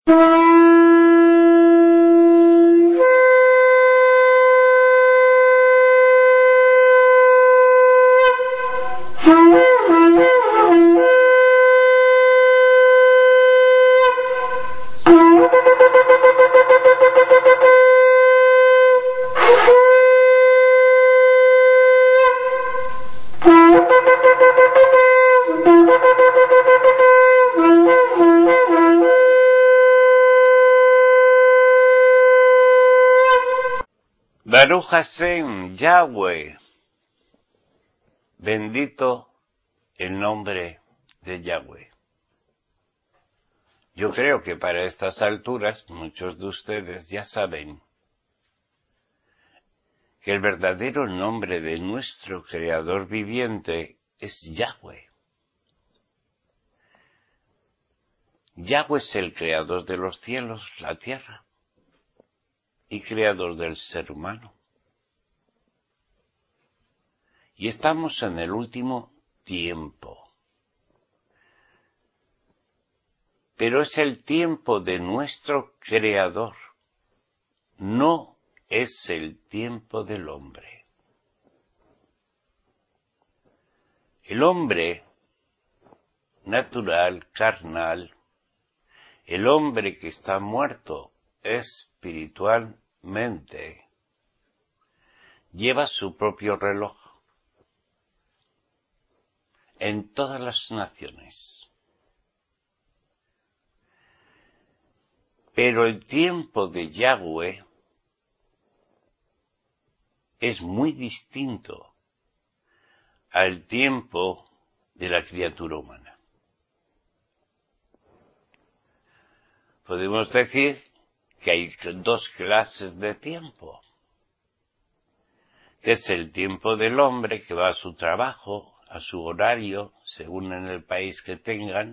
Baruch Hashem, Yahweh, bendito el nombre de Yahweh. Yo creo que para estas alturas muchos de ustedes ya saben que el verdadero nombre de nuestro Creador viviente es Yahweh. Yahweh es el Creador de los cielos, la tierra, y Creador del ser humano. Y estamos en el último tiempo. Pero es el tiempo de nuestro Creador, no es el tiempo del hombre. El hombre natural, carnal, el hombre que está muerto espiritualmente, lleva su propio reloj en todas las naciones. Pero el tiempo de Yahweh es muy distinto al tiempo de la criatura humana. Podemos decir que hay dos clases de tiempo, que es el tiempo del hombre que va a su trabajo, a su horario, según en el país que tengan,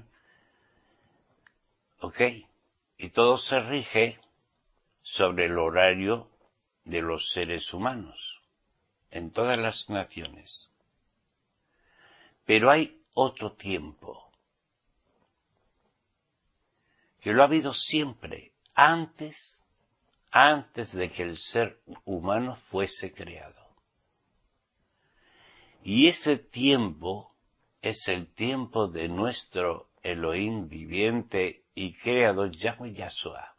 y todo se rige sobre el horario de los seres humanos, en todas las naciones. Pero hay otro tiempo, que lo ha habido siempre, antes de que el ser humano fuese creado. Y ese tiempo es el tiempo de nuestro Elohim viviente y creador Yahweh Yahshua.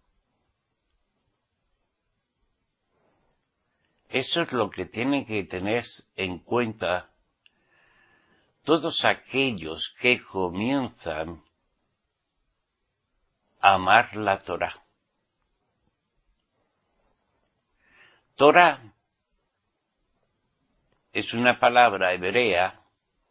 Eso es lo que tienen que tener en cuenta todos aquellos que comienzan a amar la Torá. Torá es una palabra hebrea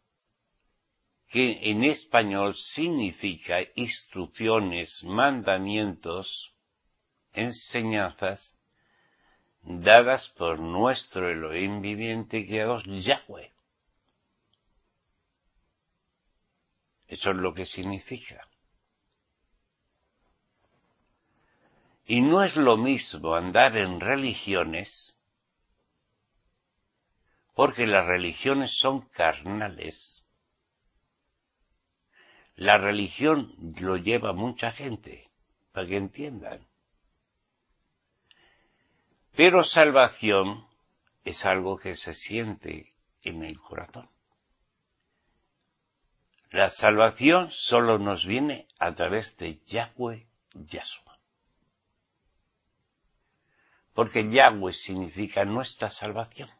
que en español significa instrucciones, mandamientos, enseñanzas dadas por nuestro Elohim viviente y creador Yahweh. Eso es lo que significa. Y no es lo mismo andar en religiones, porque las religiones son carnales. La religión lo lleva mucha gente, para que entiendan. Pero salvación es algo que se siente en el corazón. La salvación solo nos viene a través de Yahweh Yahshua. Porque Yahweh significa nuestra salvación.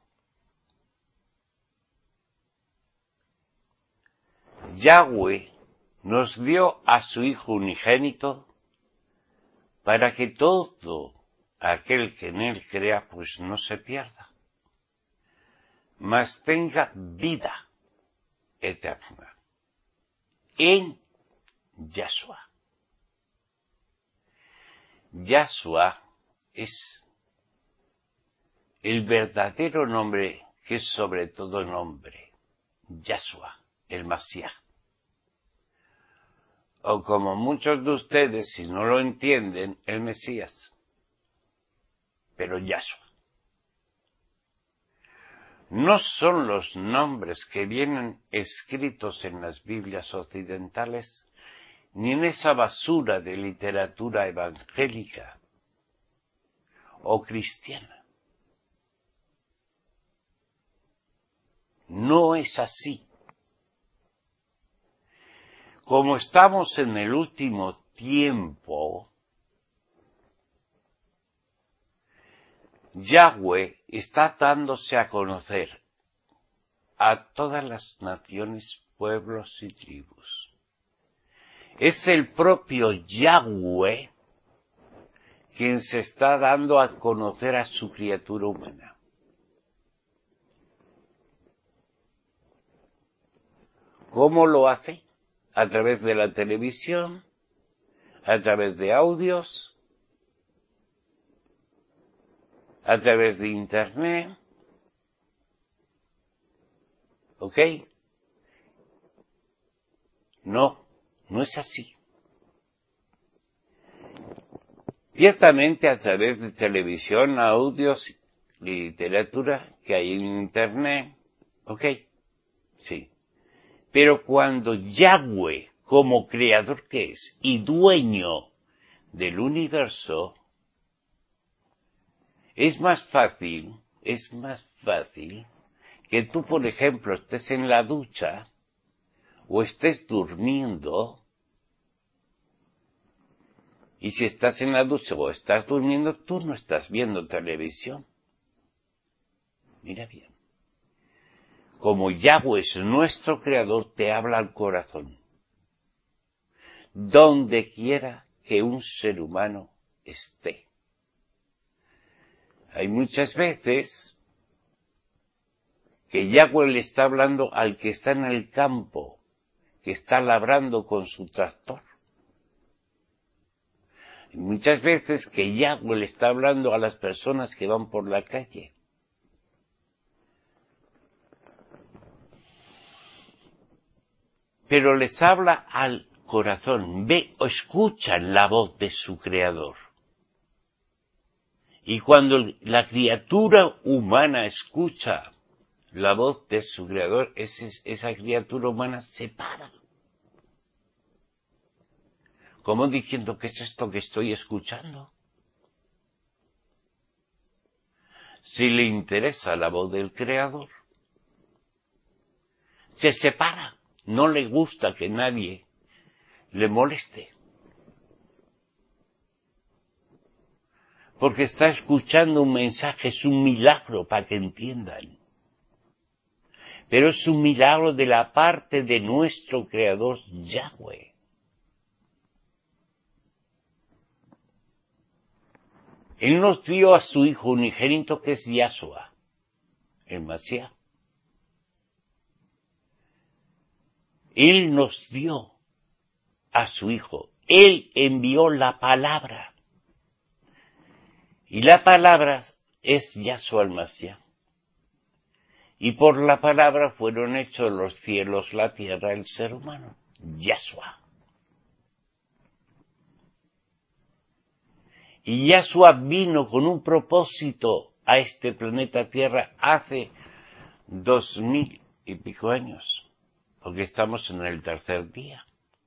Yahweh nos dio a su Hijo unigénito para que todo aquel que en él crea pues no se pierda, mas tenga vida eterna en Yahshua. Yahshua es el verdadero nombre que es sobre todo nombre, Yahshua, el Mashiach. O como muchos de ustedes, si no lo entienden, el Mesías. Pero Yahshua. No son los nombres que vienen escritos en las Biblias occidentales ni en esa basura de literatura evangélica o cristiana. No es así. Como estamos en el último tiempo, Yahweh está dándose a conocer a todas las naciones, pueblos y tribus. Es el propio Yahweh quien se está dando a conocer a su criatura humana. ¿Cómo lo hace? A través de la televisión, a través de audios, a través de Internet. ¿Ok? No, no es así. Ciertamente a través de televisión, audios, literatura que hay en Internet. ¿Ok? Sí. Pero cuando Yahweh, como creador que es y dueño del universo, es más fácil que tú, por ejemplo, estés en la ducha o estés durmiendo, y si estás en la ducha o estás durmiendo, tú no estás viendo televisión. Mira bien. Como Yahweh es nuestro creador, te habla al corazón. Donde quiera que un ser humano esté. Hay muchas veces que Yahweh le está hablando al que está en el campo, que está labrando con su tractor. Hay muchas veces que Yahweh le está hablando a las personas que van por la calle. Pero les habla al corazón, ve o escuchan la voz de su creador. Y cuando la criatura humana escucha la voz de su creador, esa criatura humana se para. Como diciendo, ¿qué es esto que estoy escuchando? Si le interesa la voz del creador, se separa. No le gusta que nadie le moleste. Porque está escuchando un mensaje, es un milagro para que entiendan. Pero es un milagro de la parte de nuestro Creador Yahweh. Él nos dio a su Hijo unigénito que es Yahshua, el Mashiach. Él nos dio a su Hijo. Él envió la palabra. Y la palabra es Yahshua el Mashiach. Y por la palabra fueron hechos los cielos, la tierra, el ser humano. Yahshua. Y Yahshua vino con un propósito a este planeta Tierra hace 2000 y pico años. Porque estamos en el tercer día.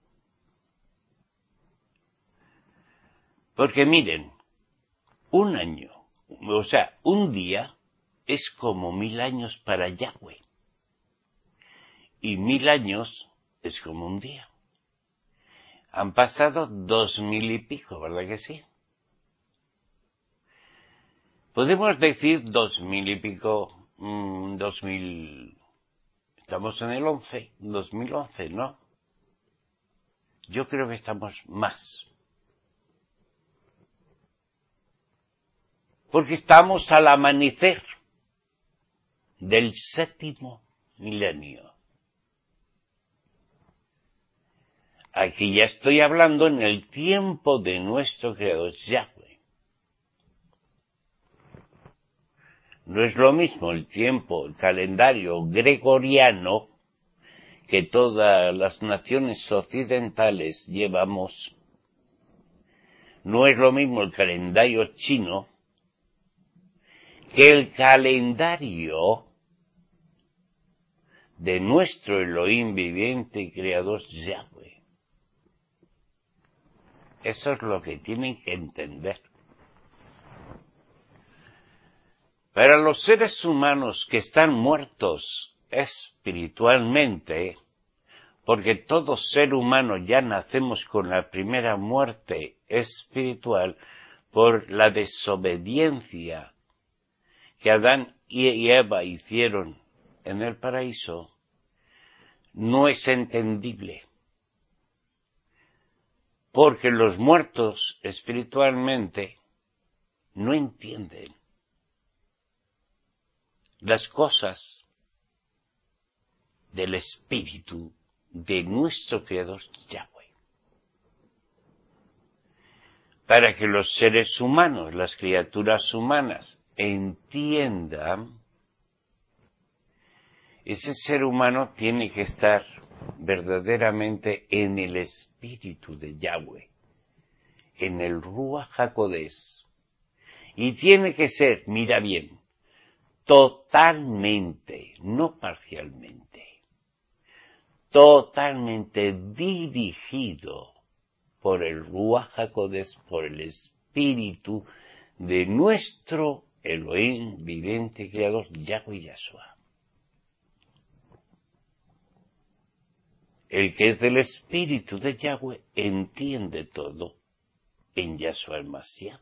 Porque miren, un año, o sea, un día es como 1000 años para Yahweh. Y 1000 años es como un día. Han pasado 2000 y pico, ¿verdad que sí? Podemos decir 2000 y pico, 2000, estamos en el 2011, ¿no? Yo creo que estamos más. Porque estamos al amanecer del 7º milenio. Aquí ya estoy hablando en el tiempo de nuestro Creador Yahweh. No es lo mismo el tiempo, el calendario gregoriano que todas las naciones occidentales llevamos. No es lo mismo el calendario chino que el calendario de nuestro Elohim viviente y creador Yahweh. Eso es lo que tienen que entender. Para los seres humanos que están muertos espiritualmente, porque todo ser humano ya nacemos con la primera muerte espiritual por la desobediencia que Adán y Eva hicieron en el paraíso, no es entendible. Porque los muertos espiritualmente no entienden las cosas del espíritu de nuestro Creador Yahweh. Para que los seres humanos, las criaturas humanas, entiendan, ese ser humano tiene que estar verdaderamente en el espíritu de Yahweh, en el Ruach HaKodesh, y tiene que ser, mira bien, totalmente, no parcialmente, totalmente dirigido por el Ruach HaKodesh, por el espíritu de nuestro Elohim viviente creador, Yahweh Yahshua. El que es del espíritu de Yahweh entiende todo en Yahshua el Mashiach.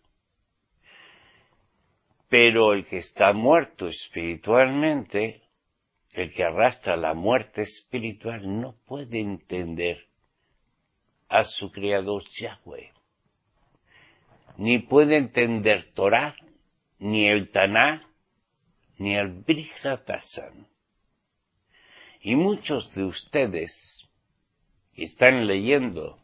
Pero el que está muerto espiritualmente, el que arrastra la muerte espiritual, no puede entender a su Creador Yahweh. Ni puede entender Torah, ni el Taná, ni el Brit Hadashah. Y muchos de ustedes que están leyendo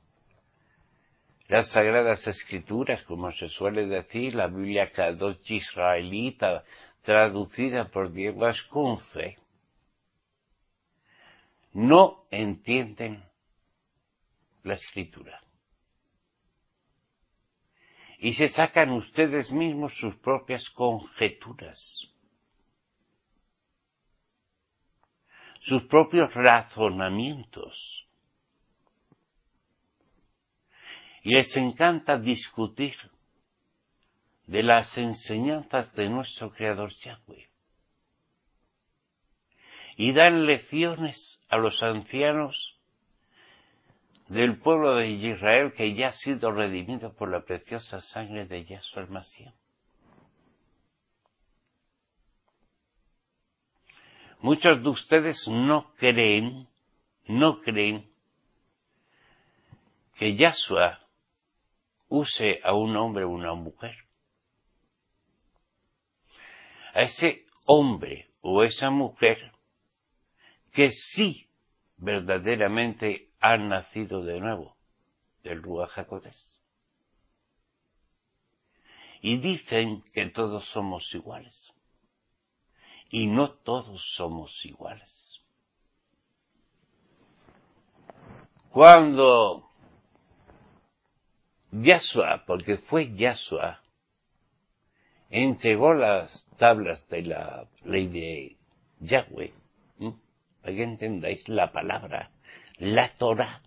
las Sagradas Escrituras, como se suele decir, la Biblia Kadosh israelita, traducida por Diego Ascunce, no entienden la Escritura. Y se sacan ustedes mismos sus propias conjeturas, sus propios razonamientos. Y les encanta discutir de las enseñanzas de nuestro Creador Yahweh. Y dan lecciones a los ancianos del pueblo de Israel que ya ha sido redimido por la preciosa sangre de Yahshua el Mashiach. Muchos de ustedes no creen que Yahshua use a un hombre o una mujer. A ese hombre o esa mujer que sí verdaderamente han nacido de nuevo del Ruach HaKodesh. Y dicen que todos somos iguales. Y no todos somos iguales. Cuando Yahshua, porque fue Yahshua, entregó las tablas de la ley de Yahweh, para que entendáis la palabra, la Torah,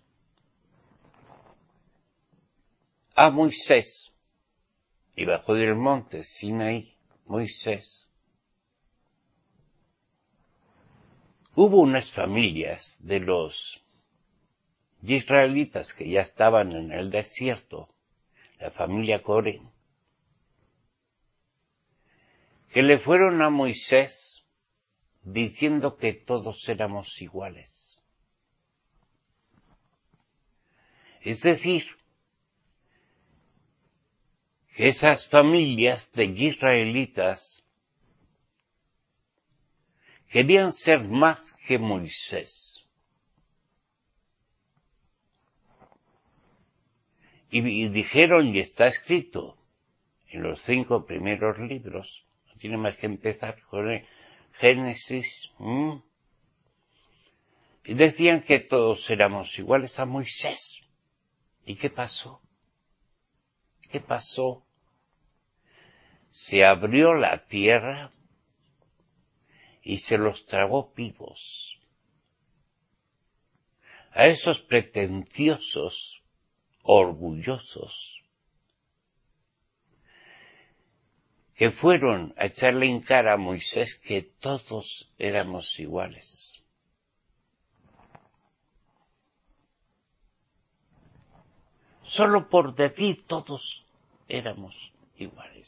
a Moisés, y bajó del monte Sinaí, Moisés. Hubo unas familias de los israelitas que ya estaban en el desierto, la familia Coré, que le fueron a Moisés diciendo que todos éramos iguales. Es decir, que esas familias de israelitas querían ser más que Moisés. Y dijeron, y está escrito en los 5 primeros libros, no tiene más que empezar con el Génesis, y decían que todos éramos iguales a Moisés. ¿Y qué pasó? ¿Qué pasó? Se abrió la tierra y se los tragó vivos. A esos pretenciosos orgullosos, que fueron a echarle en cara a Moisés que todos éramos iguales. Solo por decir todos éramos iguales.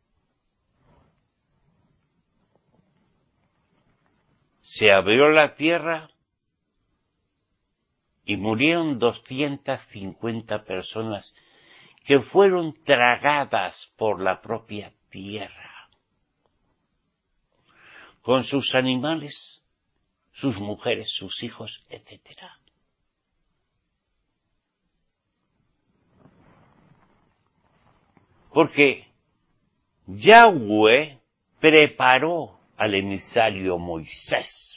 Se abrió la tierra y murieron 250 personas que fueron tragadas por la propia tierra, con sus animales, sus mujeres, sus hijos, etc. Porque Yahweh preparó al emisario Moisés.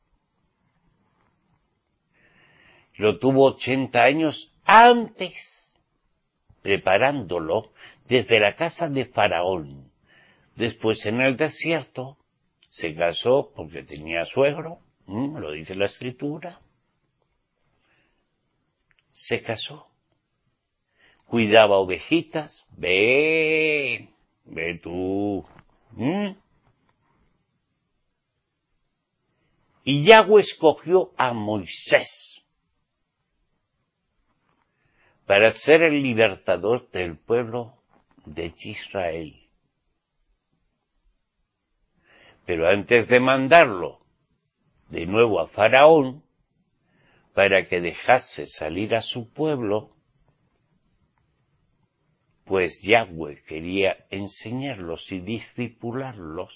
Lo tuvo 80 años antes, preparándolo desde la casa de Faraón. Después en el desierto se casó porque tenía suegro, lo dice la Escritura. Se casó. Cuidaba ovejitas, ve tú. Y Yahweh escogió a Moisés para ser el libertador del pueblo de Israel. Pero antes de mandarlo de nuevo a Faraón, para que dejase salir a su pueblo, pues Yahweh quería enseñarlos y discipularlos.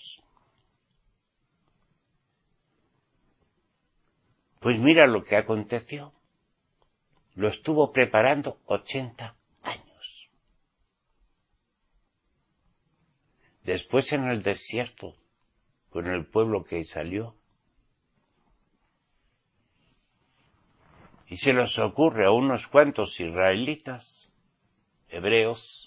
Pues mira lo que aconteció. Lo estuvo preparando 80 años. Después en el desierto, con el pueblo que salió, y se les ocurre a unos cuantos israelitas, hebreos,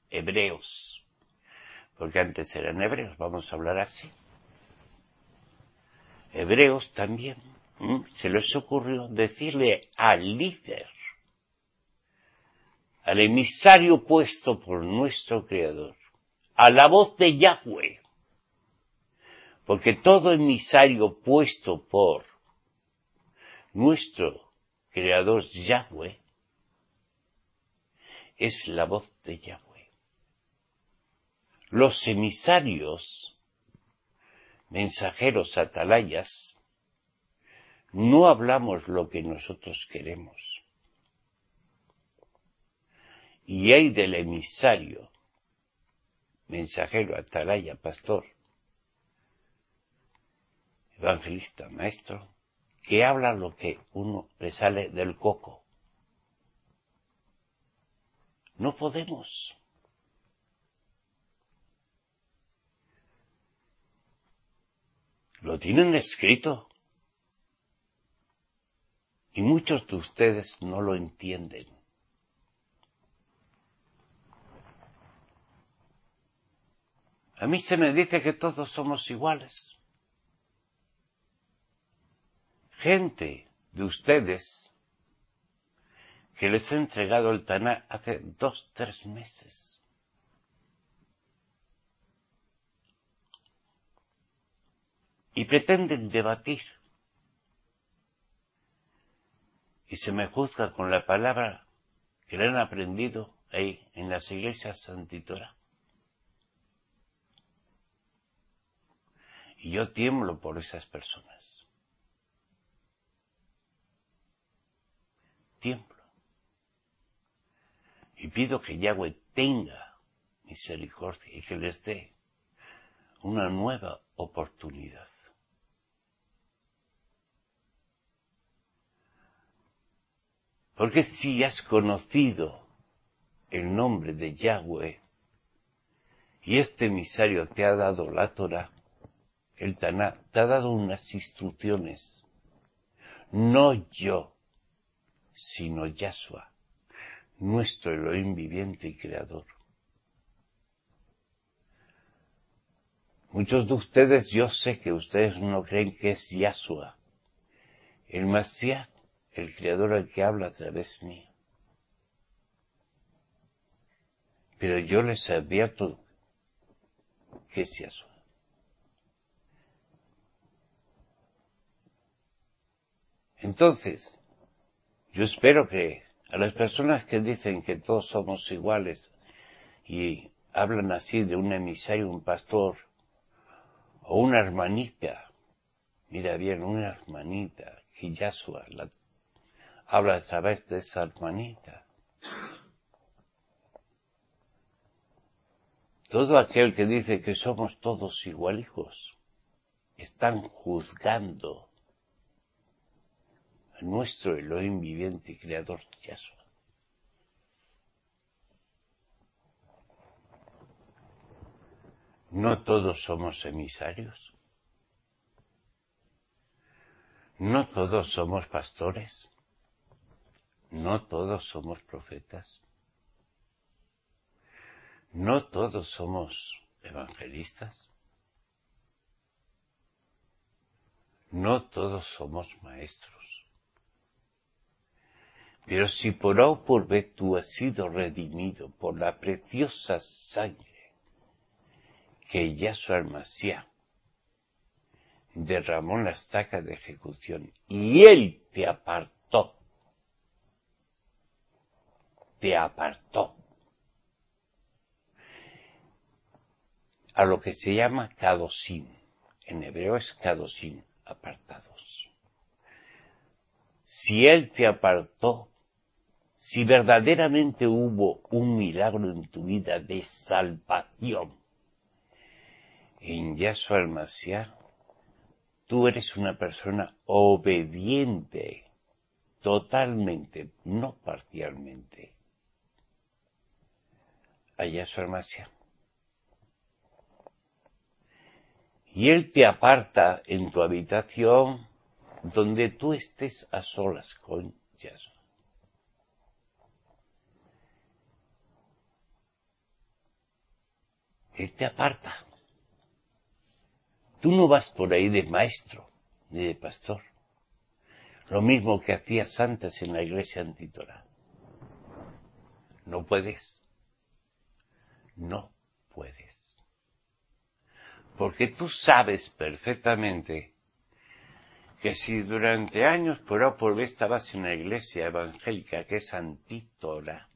porque antes eran hebreos, vamos a hablar así, hebreos también, se les ocurrió decirle al líder, al emisario puesto por nuestro Creador, a la voz de Yahweh, porque todo emisario puesto por nuestro Creador Yahweh es la voz de Yahweh. Los emisarios, mensajeros, atalayas, no hablamos lo que nosotros queremos. Y hay del emisario, mensajero, atalaya, pastor, evangelista, maestro, que habla lo que uno le sale del coco. No podemos. Lo tienen escrito. Y muchos de ustedes no lo entienden. A mí se me dice que todos somos iguales. Gente de ustedes que les he entregado el Taná hace 2, 3 meses. Y pretenden debatir. Y se me juzga con la palabra que le han aprendido ahí en las iglesias Santitora. Y yo tiemblo por esas personas. Tiemblo. Y pido que Yahweh tenga misericordia y que les dé una nueva oportunidad. Porque si has conocido el nombre de Yahweh y este emisario te ha dado la Torah, el Taná, te ha dado unas instrucciones, no yo, sino Yahshua, nuestro Elohim viviente y creador. Muchos de ustedes, yo sé que ustedes no creen que es Yahshua, el Mashiach, el creador al que habla a través mío. Pero yo les advierto que es Yahshua. Entonces, yo espero que a las personas que dicen que todos somos iguales y hablan así de un emisario, un pastor o una hermanita, mira bien, una hermanita, que Yahshua habla a través de esa hermanita. Todo aquel que dice que somos todos igualijos, están juzgando a nuestro Elohim viviente y creador Yahshua. No todos somos emisarios. No todos somos pastores. No todos somos profetas. No todos somos evangelistas. No todos somos maestros. Pero si por A o por B tú has sido redimido por la preciosa sangre que Yahshua el Mashiach derramó en la estaca de ejecución y Él te apartó a lo que se llama kadoshim. En hebreo es kadoshim, apartados. Si Él te apartó, si verdaderamente hubo un milagro en tu vida de salvación en Yahshua el Mashiach, tú eres una persona obediente, totalmente, no parcialmente, a Yahshua el Mashiach. Y Él te aparta en tu habitación donde tú estés a solas con Yahshua. Él te aparta. Tú no vas por ahí de maestro ni de pastor. Lo mismo que hacías antes en la iglesia antitorá. No puedes. No puedes. Porque tú sabes perfectamente que si durante años por A o por B estabas en una iglesia evangélica que es antitorá,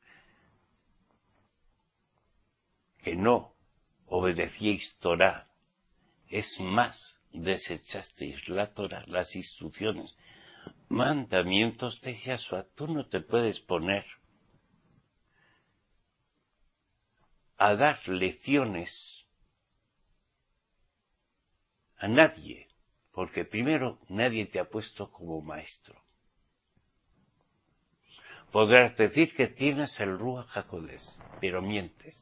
que no obedecíais Torá, es más, desechasteis la Torá, las instrucciones, mandamientos de Yahshua, tú no te puedes poner a dar lecciones a nadie, porque primero nadie te ha puesto como maestro. Podrás decir que tienes el Ruach HaKodesh, pero mientes.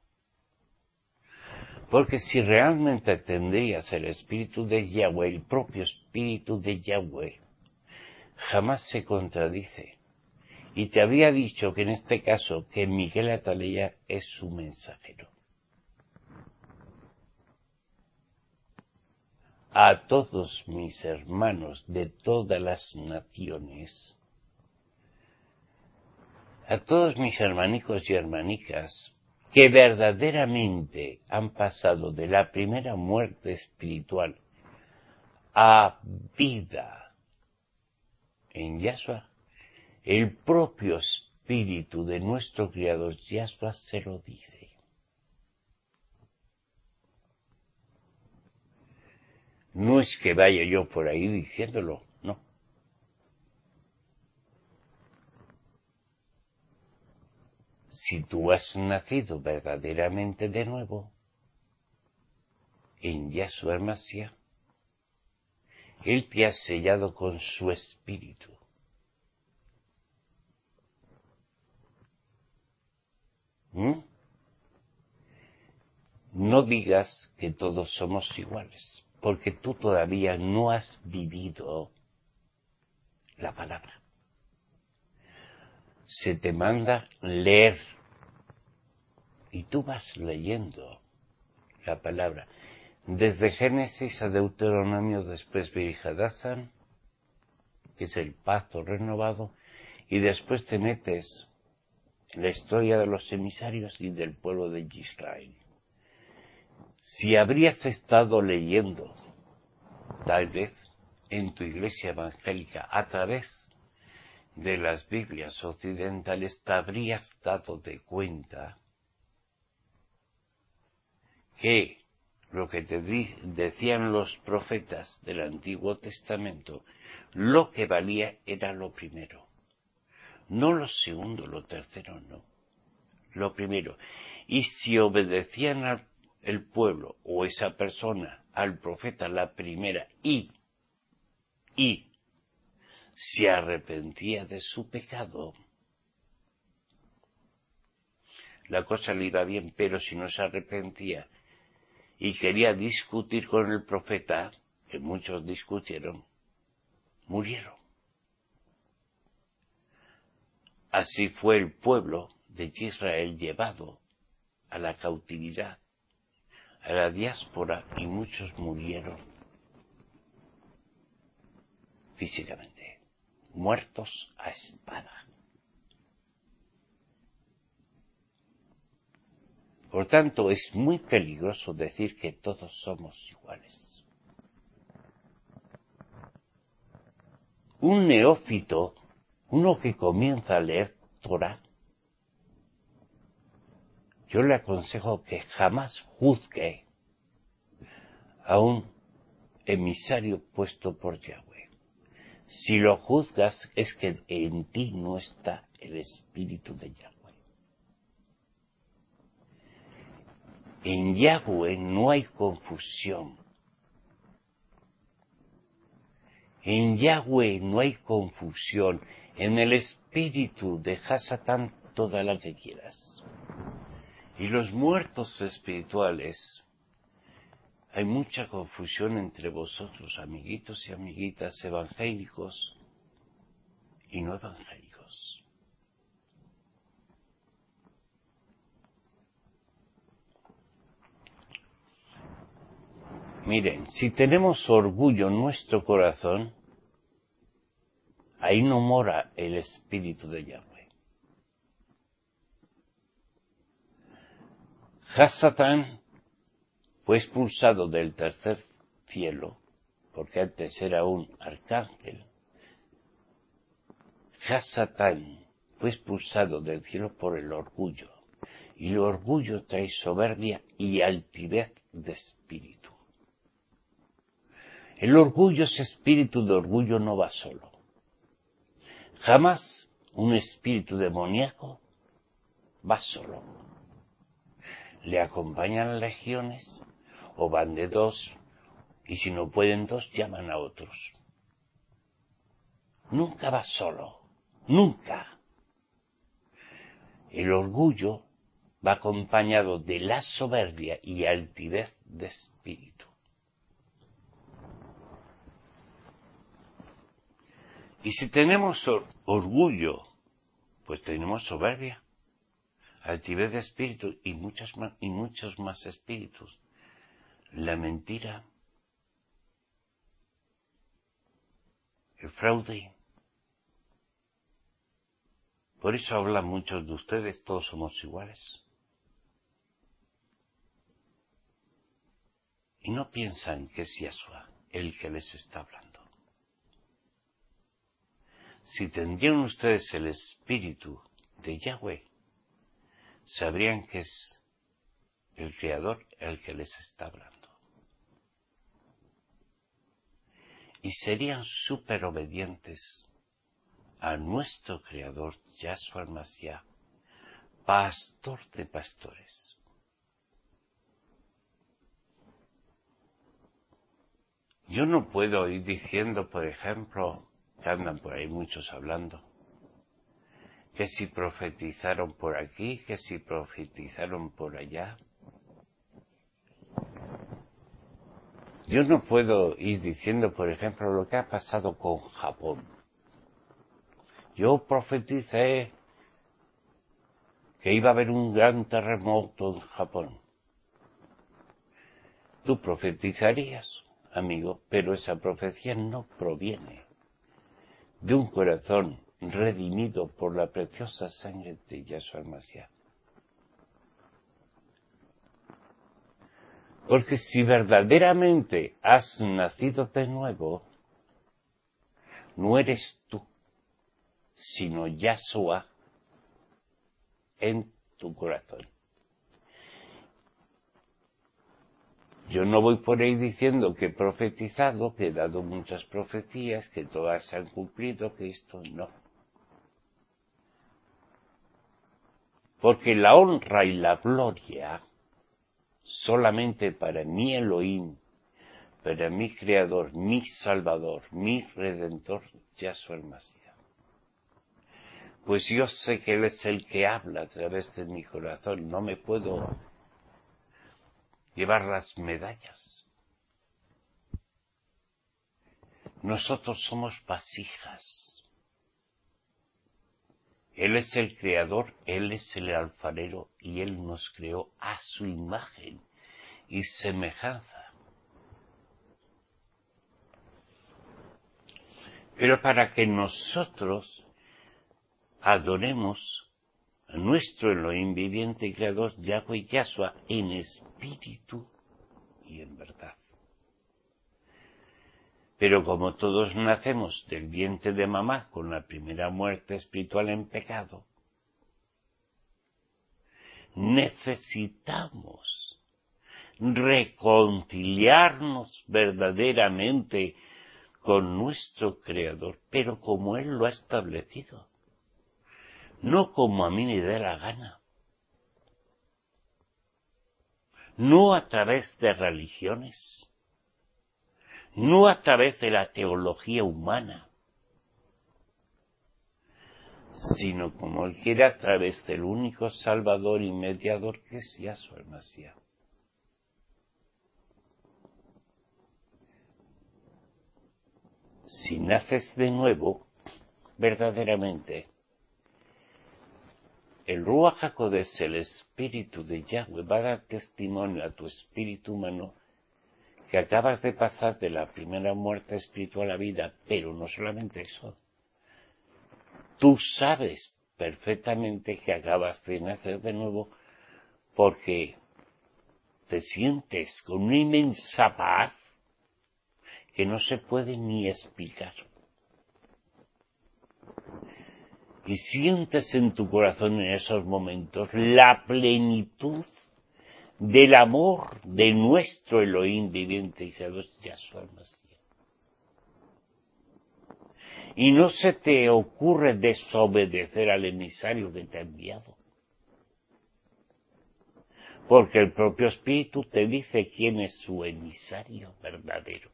Porque si realmente tendrías el espíritu de Yahweh, el propio espíritu de Yahweh, jamás se contradice. Y te había dicho que en este caso, que Miguel Atalaya es su mensajero. A todos mis hermanos de todas las naciones, a todos mis hermanicos y hermanicas que verdaderamente han pasado de la primera muerte espiritual a vida en Yahshua, el propio espíritu de nuestro Creador Yahshua se lo dice. No es que vaya yo por ahí diciéndolo, no. Si tú has nacido verdaderamente de nuevo en Yahshua el Mashiach, Él te ha sellado con su espíritu. No digas que todos somos iguales, porque tú todavía no has vivido la palabra. Se te manda leer y tú vas leyendo la palabra. Desde Génesis a Deuteronomio, después Virjadasan, que es el pacto renovado, y después te metes la historia de los emisarios y del pueblo de Israel. Si habrías estado leyendo, tal vez, en tu iglesia evangélica, a través de las Biblias occidentales, te habrías dado de cuenta que lo que te decían los profetas del Antiguo Testamento, lo que valía era lo primero. No lo segundo, lo tercero, no. Lo primero. Y si obedecían el pueblo o esa persona al profeta la primera y se arrepentía de su pecado, la cosa le iba bien, pero si no se arrepentía y quería discutir con el profeta, que muchos discutieron, murieron. Así fue el pueblo de Israel llevado a la cautividad, a la diáspora, y muchos murieron físicamente, muertos a espada. Por tanto, es muy peligroso decir que todos somos iguales. Un neófito, uno que comienza a leer Torah, yo le aconsejo que jamás juzgue a un emisario puesto por Yahweh. Si lo juzgas es que en ti no está el espíritu de Yahweh. En Yahweh no hay confusión. En Yahweh no hay confusión. En el espíritu de Hasatán toda la que quieras. Y los muertos espirituales, hay mucha confusión entre vosotros, amiguitos y amiguitas, evangélicos y no evangélicos. Miren, si tenemos orgullo en nuestro corazón, ahí no mora el espíritu de Yahweh. Hasatán fue expulsado del tercer cielo, porque antes era un arcángel. Hasatán fue expulsado del cielo por el orgullo, y el orgullo trae soberbia y altivez de espíritu. El orgullo, ese espíritu de orgullo, no va solo. Jamás un espíritu demoníaco va solo. Le acompañan legiones o van de dos, y si no pueden dos, llaman a otros. Nunca va solo, nunca. El orgullo va acompañado de la soberbia y altivez de espíritu. Y si tenemos orgullo, pues tenemos soberbia, altivez de espíritu y muchos más espíritus. La mentira, el fraude. Por eso hablan muchos de ustedes, todos somos iguales. Y no piensan que es Yahshua el que les está hablando. Si tendrían ustedes el espíritu de Yahweh, sabrían que es el Creador el que les está hablando. Y serían súper obedientes a nuestro Creador, Yahshua el Mashiach, pastor de pastores. Yo no puedo ir diciendo, por ejemplo, que andan por ahí muchos hablando, que si profetizaron por aquí, que si profetizaron por allá. Yo no puedo ir diciendo, por ejemplo, lo que ha pasado con Japón. Yo profeticé que iba a haber un gran terremoto en Japón. Tú profetizarías, amigo, pero esa profecía no proviene de un corazón redimido por la preciosa sangre de Yahshua el Mashiach. Porque si verdaderamente has nacido de nuevo, no eres tú, sino Yahshua en tu corazón. Yo no voy por ahí diciendo que he profetizado, que he dado muchas profecías, que todas se han cumplido, que esto no. Porque la honra y la gloria solamente para mi Elohim, para mi Creador, mi Salvador, mi Redentor, Yahshua el Mashiach. Pues yo sé que Él es el que habla a través de mi corazón, no me puedo llevar las medallas. Nosotros somos vasijas. Él es el Creador, Él es el alfarero y Él nos creó a su imagen y semejanza. Pero para que nosotros adoremos a nuestro Elohim viviente y Creador, Yahweh y Yahshua, en espíritu y en verdad. Pero como todos nacemos del vientre de mamá con la primera muerte espiritual en pecado, necesitamos reconciliarnos verdaderamente con nuestro Creador, pero como Él lo ha establecido, no como a mí me dé la gana, no a través de religiones, no a través de la teología humana, sino como Él quiere a través del único Salvador y Mediador que es Yahshua el Mashiach. Si naces de nuevo, verdaderamente, el Ruach HaKodesh, el Espíritu de Yahweh, va a dar testimonio a tu espíritu humano que acabas de pasar de la primera muerte espiritual a la vida, pero no solamente eso. Tú sabes perfectamente que acabas de nacer de nuevo porque te sientes con una inmensa paz que no se puede ni explicar. Y sientes en tu corazón en esos momentos la plenitud del amor de nuestro Elohim viviente y Creador, Yahshua el Mashiach. Y no se te ocurre desobedecer al emisario que te ha enviado. Porque el propio Espíritu te dice quién es su emisario verdadero.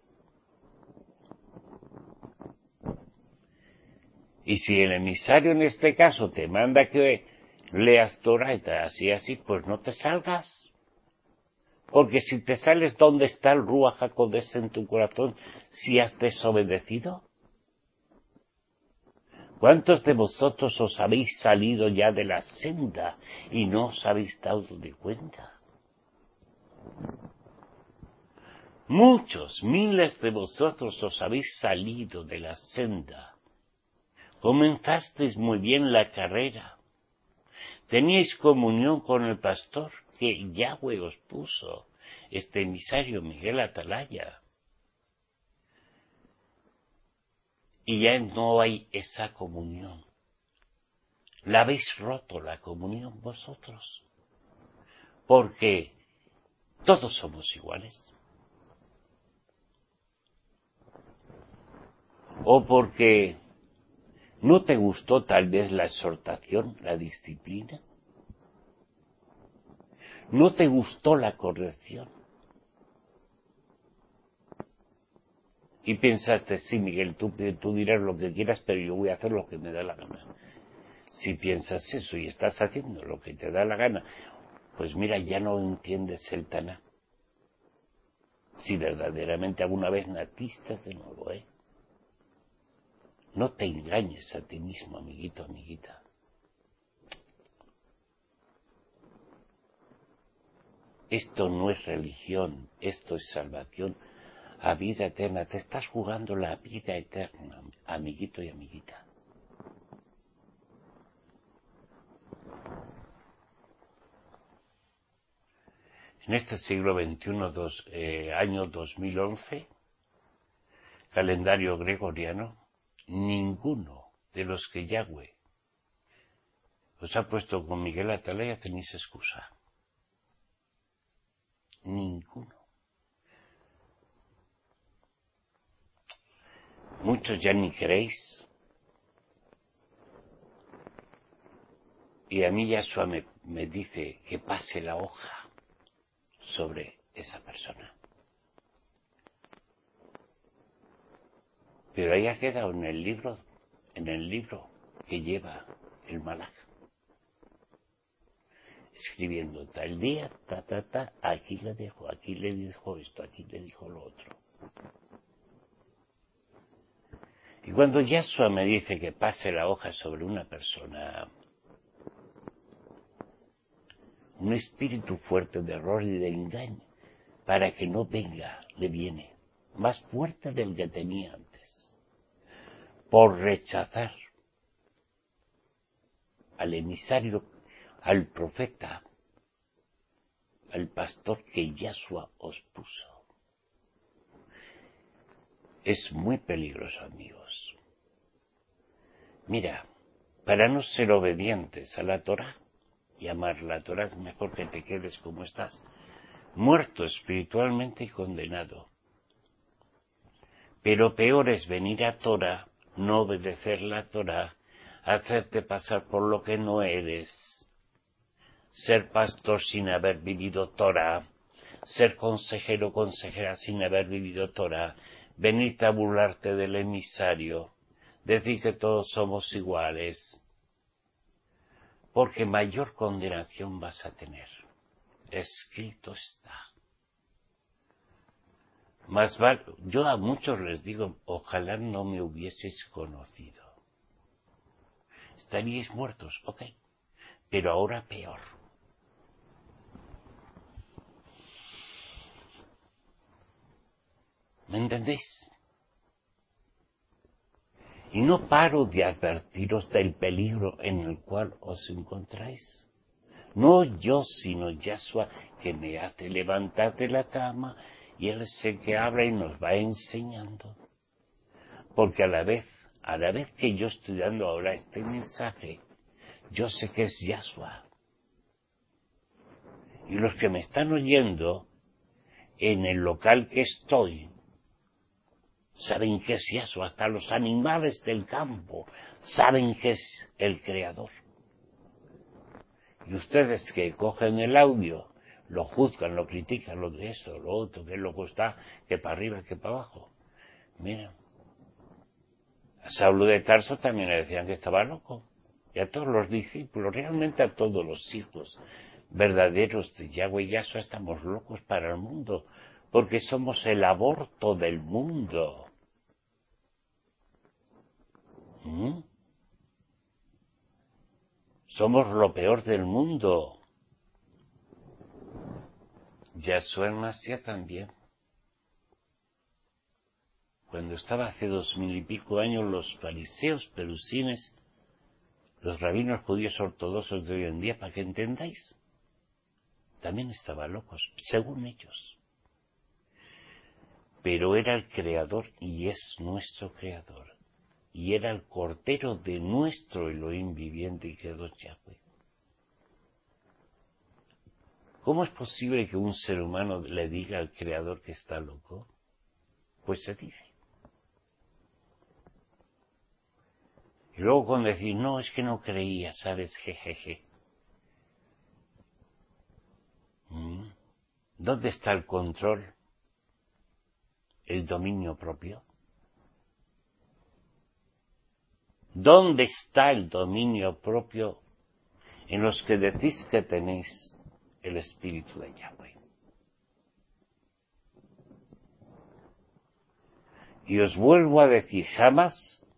Y si el emisario en este caso te manda que leas Torah y así, pues no te salgas. Porque si te sales, ¿dónde está el Ruach HaKodesh en tu corazón si has desobedecido? ¿Cuántos de vosotros os habéis salido ya de la senda y no os habéis dado de cuenta? Muchos, miles de vosotros os habéis salido de la senda. Comenzasteis muy bien la carrera. Teníais comunión con el pastor que Yahweh os puso, este emisario Miguel Atalaya. Y ya no hay esa comunión. La habéis roto la comunión vosotros. Porque todos somos iguales. O porque no te gustó tal vez la exhortación, la disciplina. No te gustó la corrección. Y pensaste, sí, Miguel, tú dirás lo que quieras, pero yo voy a hacer lo que me da la gana. Si piensas eso y estás haciendo lo que te da la gana, pues mira, ya no entiendes el Taná. Si verdaderamente alguna vez naciste de nuevo, No te engañes a ti mismo, amiguito, amiguita. Esto no es religión, esto es salvación a vida eterna. Te estás jugando la vida eterna, amiguito y amiguita. En este siglo XXI, año 2011, calendario gregoriano, ninguno de los que Yahweh os ha puesto con Miguel Atalaya tenéis excusa. Ninguno. Muchos ya ni queréis. Y a mí Yahshua me dice que pase la hoja sobre esa persona. Pero ahí ha quedado en el libro que lleva el Malaj, escribiendo tal día, aquí le dejo, aquí le dijo esto, aquí le dijo lo otro. Y cuando Yahshua me dice que pase la hoja sobre una persona, un espíritu fuerte de error y de engaño, para que no venga, le viene más fuerte del que tenía antes, por rechazar al emisario, al profeta, al pastor que Yahshua os puso. Es muy peligroso, amigos. Mira, para no ser obedientes a la Torah y amar la Torah, es mejor que te quedes como estás, muerto espiritualmente y condenado. Pero peor es venir a Torah, no obedecer la Torah, hacerte pasar por lo que no eres, ser pastor sin haber vivido Torah, ser consejero o consejera sin haber vivido Torah, venirte a burlarte del emisario, decir que todos somos iguales, porque mayor condenación vas a tener. Escrito está. Más vale, yo a muchos les digo, ojalá no me hubieseis conocido. Estaríais muertos, ok, pero ahora peor. ¿Me entendéis? Y no paro de advertiros del peligro en el cual os encontráis. No yo, sino Yahshua, que me hace levantar de la cama, y Él es el que habla y nos va enseñando. Porque a la vez que yo estoy dando ahora este mensaje, yo sé que es Yahshua. Y los que me están oyendo, en el local que estoy, saben que es Yahshua. Hasta los animales del campo saben que es el Creador. Y ustedes que cogen el audio, lo juzgan, lo critican, lo de esto, lo otro, que loco está, que para arriba, que para abajo. Mira, a Saulo de Tarso también le decían que estaba loco. Y a todos los discípulos, realmente a todos los hijos verdaderos de Yahweh y Yahshua estamos locos para el mundo, porque somos el aborto del mundo. Somos lo peor del mundo. Yahshua el Mashiach también. Cuando estaba hace 2000 y pico años, los fariseos perusines, los rabinos judíos ortodoxos de hoy en día, para que entendáis, también estaban locos, según ellos. Pero era el Creador y es nuestro Creador. Y era el Cordero de nuestro Elohim viviente y Kedosh Yahweh. ¿Cómo es posible que un ser humano le diga al Creador que está loco? Pues se dice. Y luego cuando decís, no, es que no creía, ¿sabes? Jejeje. ¿Dónde está el control? ¿El dominio propio? ¿Dónde está el dominio propio en los que decís que tenéis el Espíritu de Yahweh? Y os vuelvo a decir, jamás,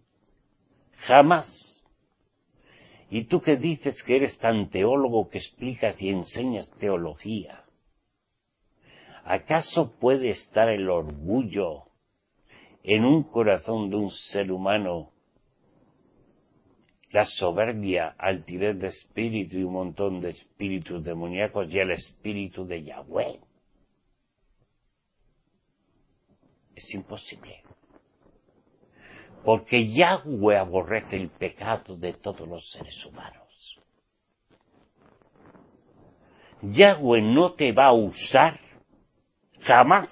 y tú que dices que eres tan teólogo que explicas y enseñas teología, ¿acaso puede estar el orgullo en un corazón de un ser humano la soberbia, altivez de espíritu y un montón de espíritus demoníacos y el espíritu de Yahweh. Es imposible. Porque Yahweh aborrece el pecado de todos los seres humanos. Yahweh no te va a usar jamás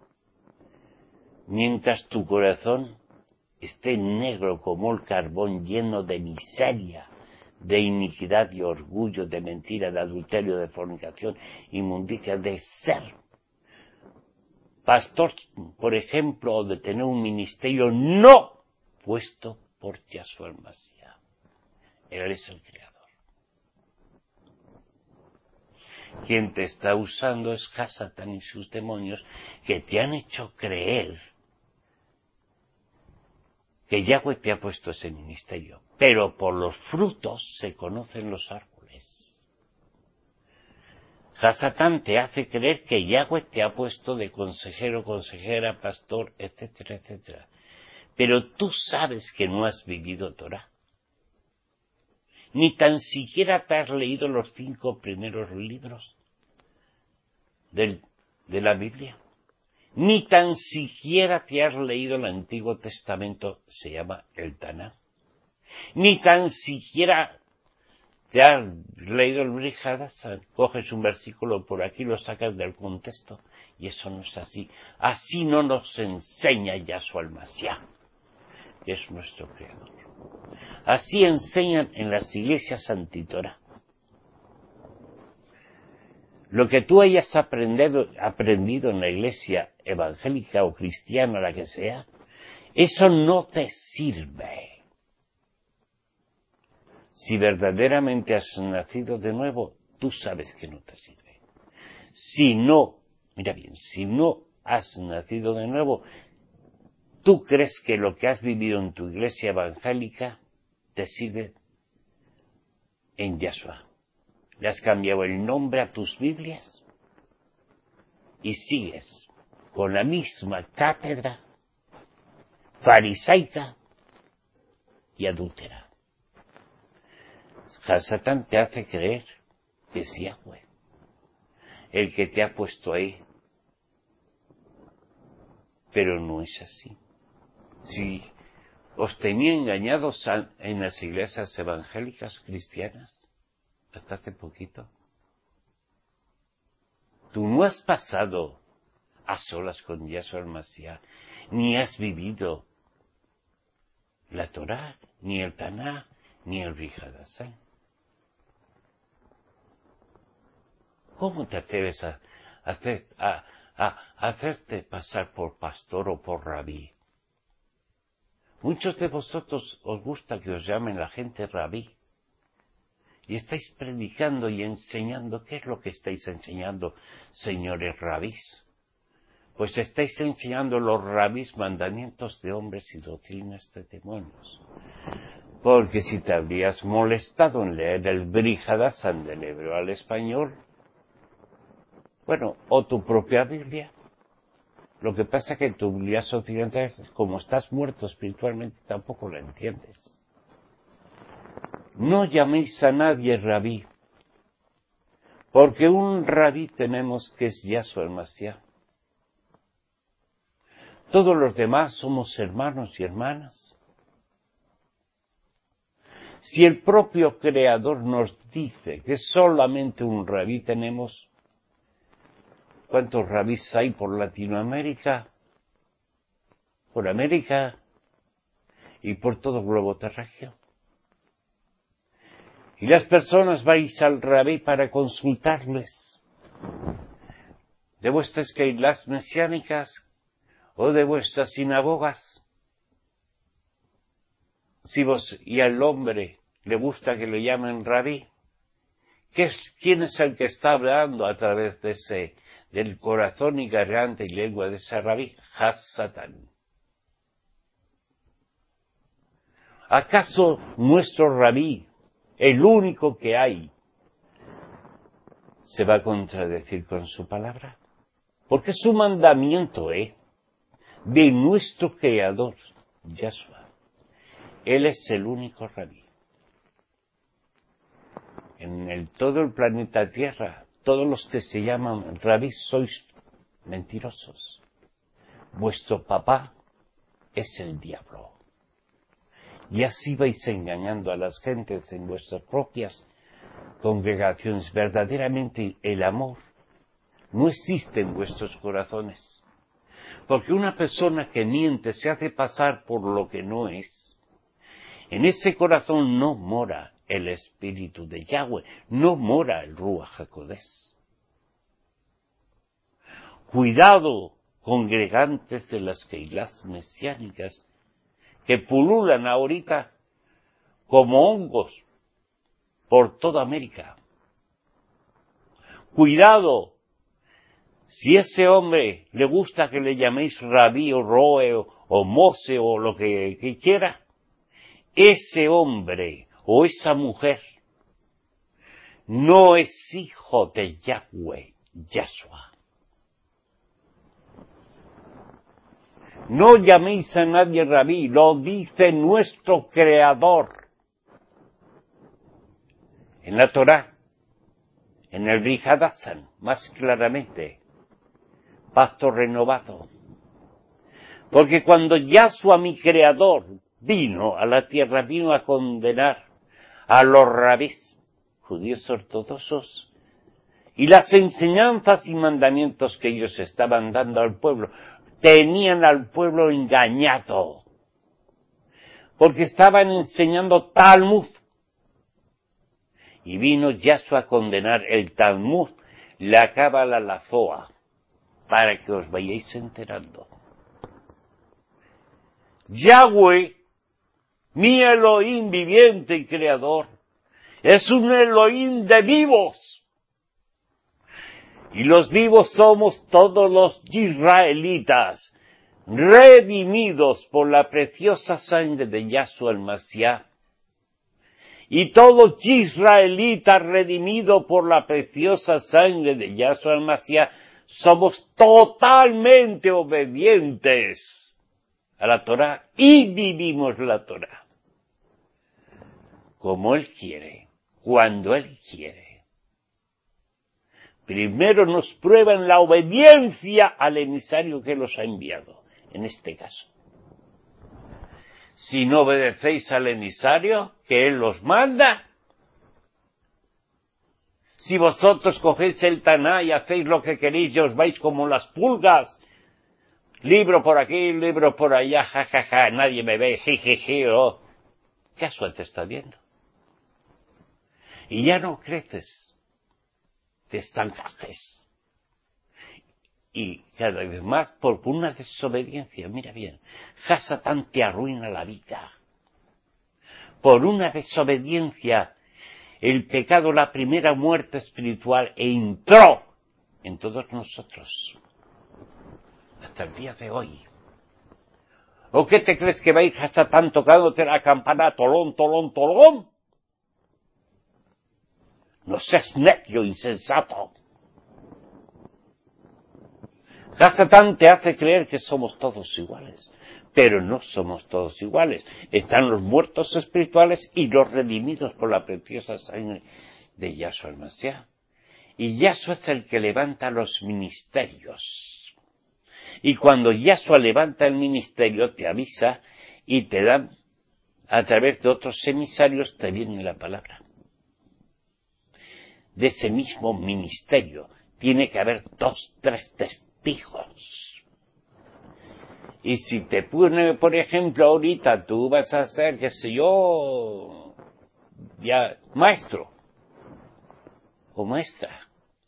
mientras tu corazón esté negro como el carbón, lleno de miseria, de iniquidad y orgullo, de mentira, de adulterio, de fornicación, inmundicia, de ser pastor, por ejemplo, o de tener un ministerio no puesto por Yahshua el Mashiach. Él es el Creador. Quien te está usando es Hasatán y sus demonios, que te han hecho creer que Yahweh te ha puesto ese ministerio. Pero por los frutos se conocen los árboles. Hasatán te hace creer que Yahweh te ha puesto de consejero, consejera, pastor, etcétera, etcétera. Pero tú sabes que no has vivido Torah. Ni tan siquiera te has leído los 5 primeros libros de la Biblia. Ni tan siquiera te has leído el Antiguo Testamento, se llama el Tanaj. Ni tan siquiera te has leído el Brit Hadashah. Coges un versículo por aquí, lo sacas del contexto, y eso no es así. Así no nos enseña Yahshua el Mashiach, que es nuestro Creador. Así enseñan en las iglesias antitorá. Lo que tú hayas aprendido en la iglesia evangélica o cristiana, la que sea, eso no te sirve. Si verdaderamente has nacido de nuevo, tú sabes que no te sirve. Si no, mira bien, si no has nacido de nuevo, tú crees que lo que has vivido en tu iglesia evangélica te sirve en Yahshua. Le has cambiado el nombre a tus Biblias y sigues con la misma cátedra farisaica y adúltera. Hasatán te hace creer que es Yahweh el que te ha puesto ahí, pero no es así. Si os tenía engañados en las iglesias evangélicas cristianas, hasta hace poquito, tú no has pasado a solas con Yahshua el Mashiach, ni has vivido la Torá, ni el Tanaj, ni el Brit Hadashah. ¿Cómo te atreves a hacerte pasar por pastor o por rabí? Muchos de vosotros os gusta que os llamen la gente rabí. Y estáis predicando y enseñando. ¿Qué es lo que estáis enseñando, señores rabís? Pues estáis enseñando los rabís mandamientos de hombres y doctrinas de demonios. Porque si te habrías molestado en leer el Brit Hadashah del hebreo al español, bueno, o tu propia Biblia, lo que pasa es que tu Biblia occidental, como estás muerto espiritualmente, tampoco la entiendes. No llaméis a nadie rabí, porque un rabí tenemos que es Yahshua el Mashiach. Todos los demás somos hermanos y hermanas. Si el propio Creador nos dice que solamente un rabí tenemos, ¿cuántos rabís hay por Latinoamérica, por América y por todo el globo terráqueo? Y las personas vais al rabí para consultarles de vuestras keilas mesiánicas o de vuestras sinagogas. Si vos y al hombre le gusta que lo llamen rabí, ¿quién es el que está hablando a través de del corazón y garganta y lengua de ese rabí? Hasatán. ¿Acaso nuestro rabí, el único que hay, se va a contradecir con su palabra? Porque su mandamiento de nuestro Creador, Yahshua. Él es el único rabí. todo el planeta Tierra, todos los que se llaman rabí sois mentirosos. Vuestro papá es el diablo. Y así vais engañando a las gentes en vuestras propias congregaciones. Verdaderamente el amor no existe en vuestros corazones. Porque una persona que miente se hace pasar por lo que no es. En ese corazón no mora el Espíritu de Yahweh, no mora el Ruach HaKodesh. Cuidado, congregantes de las Keilas mesiánicas, que pululan ahorita como hongos por toda América. Cuidado, si ese hombre le gusta que le llaméis rabí o roe o mose o lo que quiera, ese hombre o esa mujer no es hijo de Yahweh, Yahshua. No llaméis a nadie rabí, lo dice nuestro Creador. En la Torá, en el Brit Hadashan, más claramente, pacto renovado. Porque cuando Yahshua, mi Creador, vino a la tierra, vino a condenar a los rabís, judíos ortodoxos, y las enseñanzas y mandamientos que ellos estaban dando al pueblo, tenían al pueblo engañado, porque estaban enseñando Talmud. Y vino Yahshua a condenar el Talmud, la Cábala, la Zohar, para que os vayáis enterando. Yahweh, mi Elohim viviente y creador, es un Elohim de vivos. Y los vivos somos todos los israelitas, redimidos por la preciosa sangre de Yahshua el Mashiach. Y todo israelita redimido por la preciosa sangre de Yahshua el Mashiach, somos totalmente obedientes a la Torá y vivimos la Torá como Él quiere, cuando Él quiere. Primero nos prueban la obediencia al emisario que los ha enviado, en este caso. Si no obedecéis al emisario que Él los manda, si vosotros cogéis el Taná y hacéis lo que queréis y os vais como las pulgas, libro por aquí, libro por allá, jajaja, nadie me ve, jejeje, oh. ¿Qué suerte está viendo? Y ya no creces, te estancaste. Y cada vez más por una desobediencia, mira bien, Hasatán te arruina la vida. Por una desobediencia, el pecado, la primera muerte espiritual, entró en todos nosotros. Hasta el día de hoy. ¿O qué te crees que va a ir Hasatán tocándote la campana, tolón, tolón, tolón? No seas necio, insensato. Hasatán te hace creer que somos todos iguales, pero no somos todos iguales. Están los muertos espirituales y los redimidos por la preciosa sangre de Yahshua el Mashiach. Y Yahshua es el que levanta los ministerios. Y cuando Yahshua levanta el ministerio, te avisa y te da, a través de otros emisarios, te viene la palabra. De ese mismo ministerio tiene que haber 2, 3 testigos. Y si te pone, por ejemplo, ahorita tú vas a ser, qué sé yo, ya maestro, o maestra,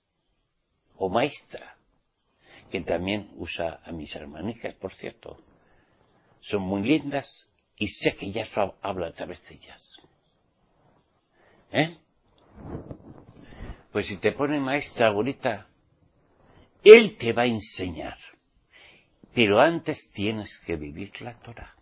que también usa a mis hermanicas, por cierto. Son muy lindas y sé que Yahshua habla a través de ellas. Pues si te pone maestra ahorita, Él te va a enseñar. Pero antes tienes que vivir la Torá.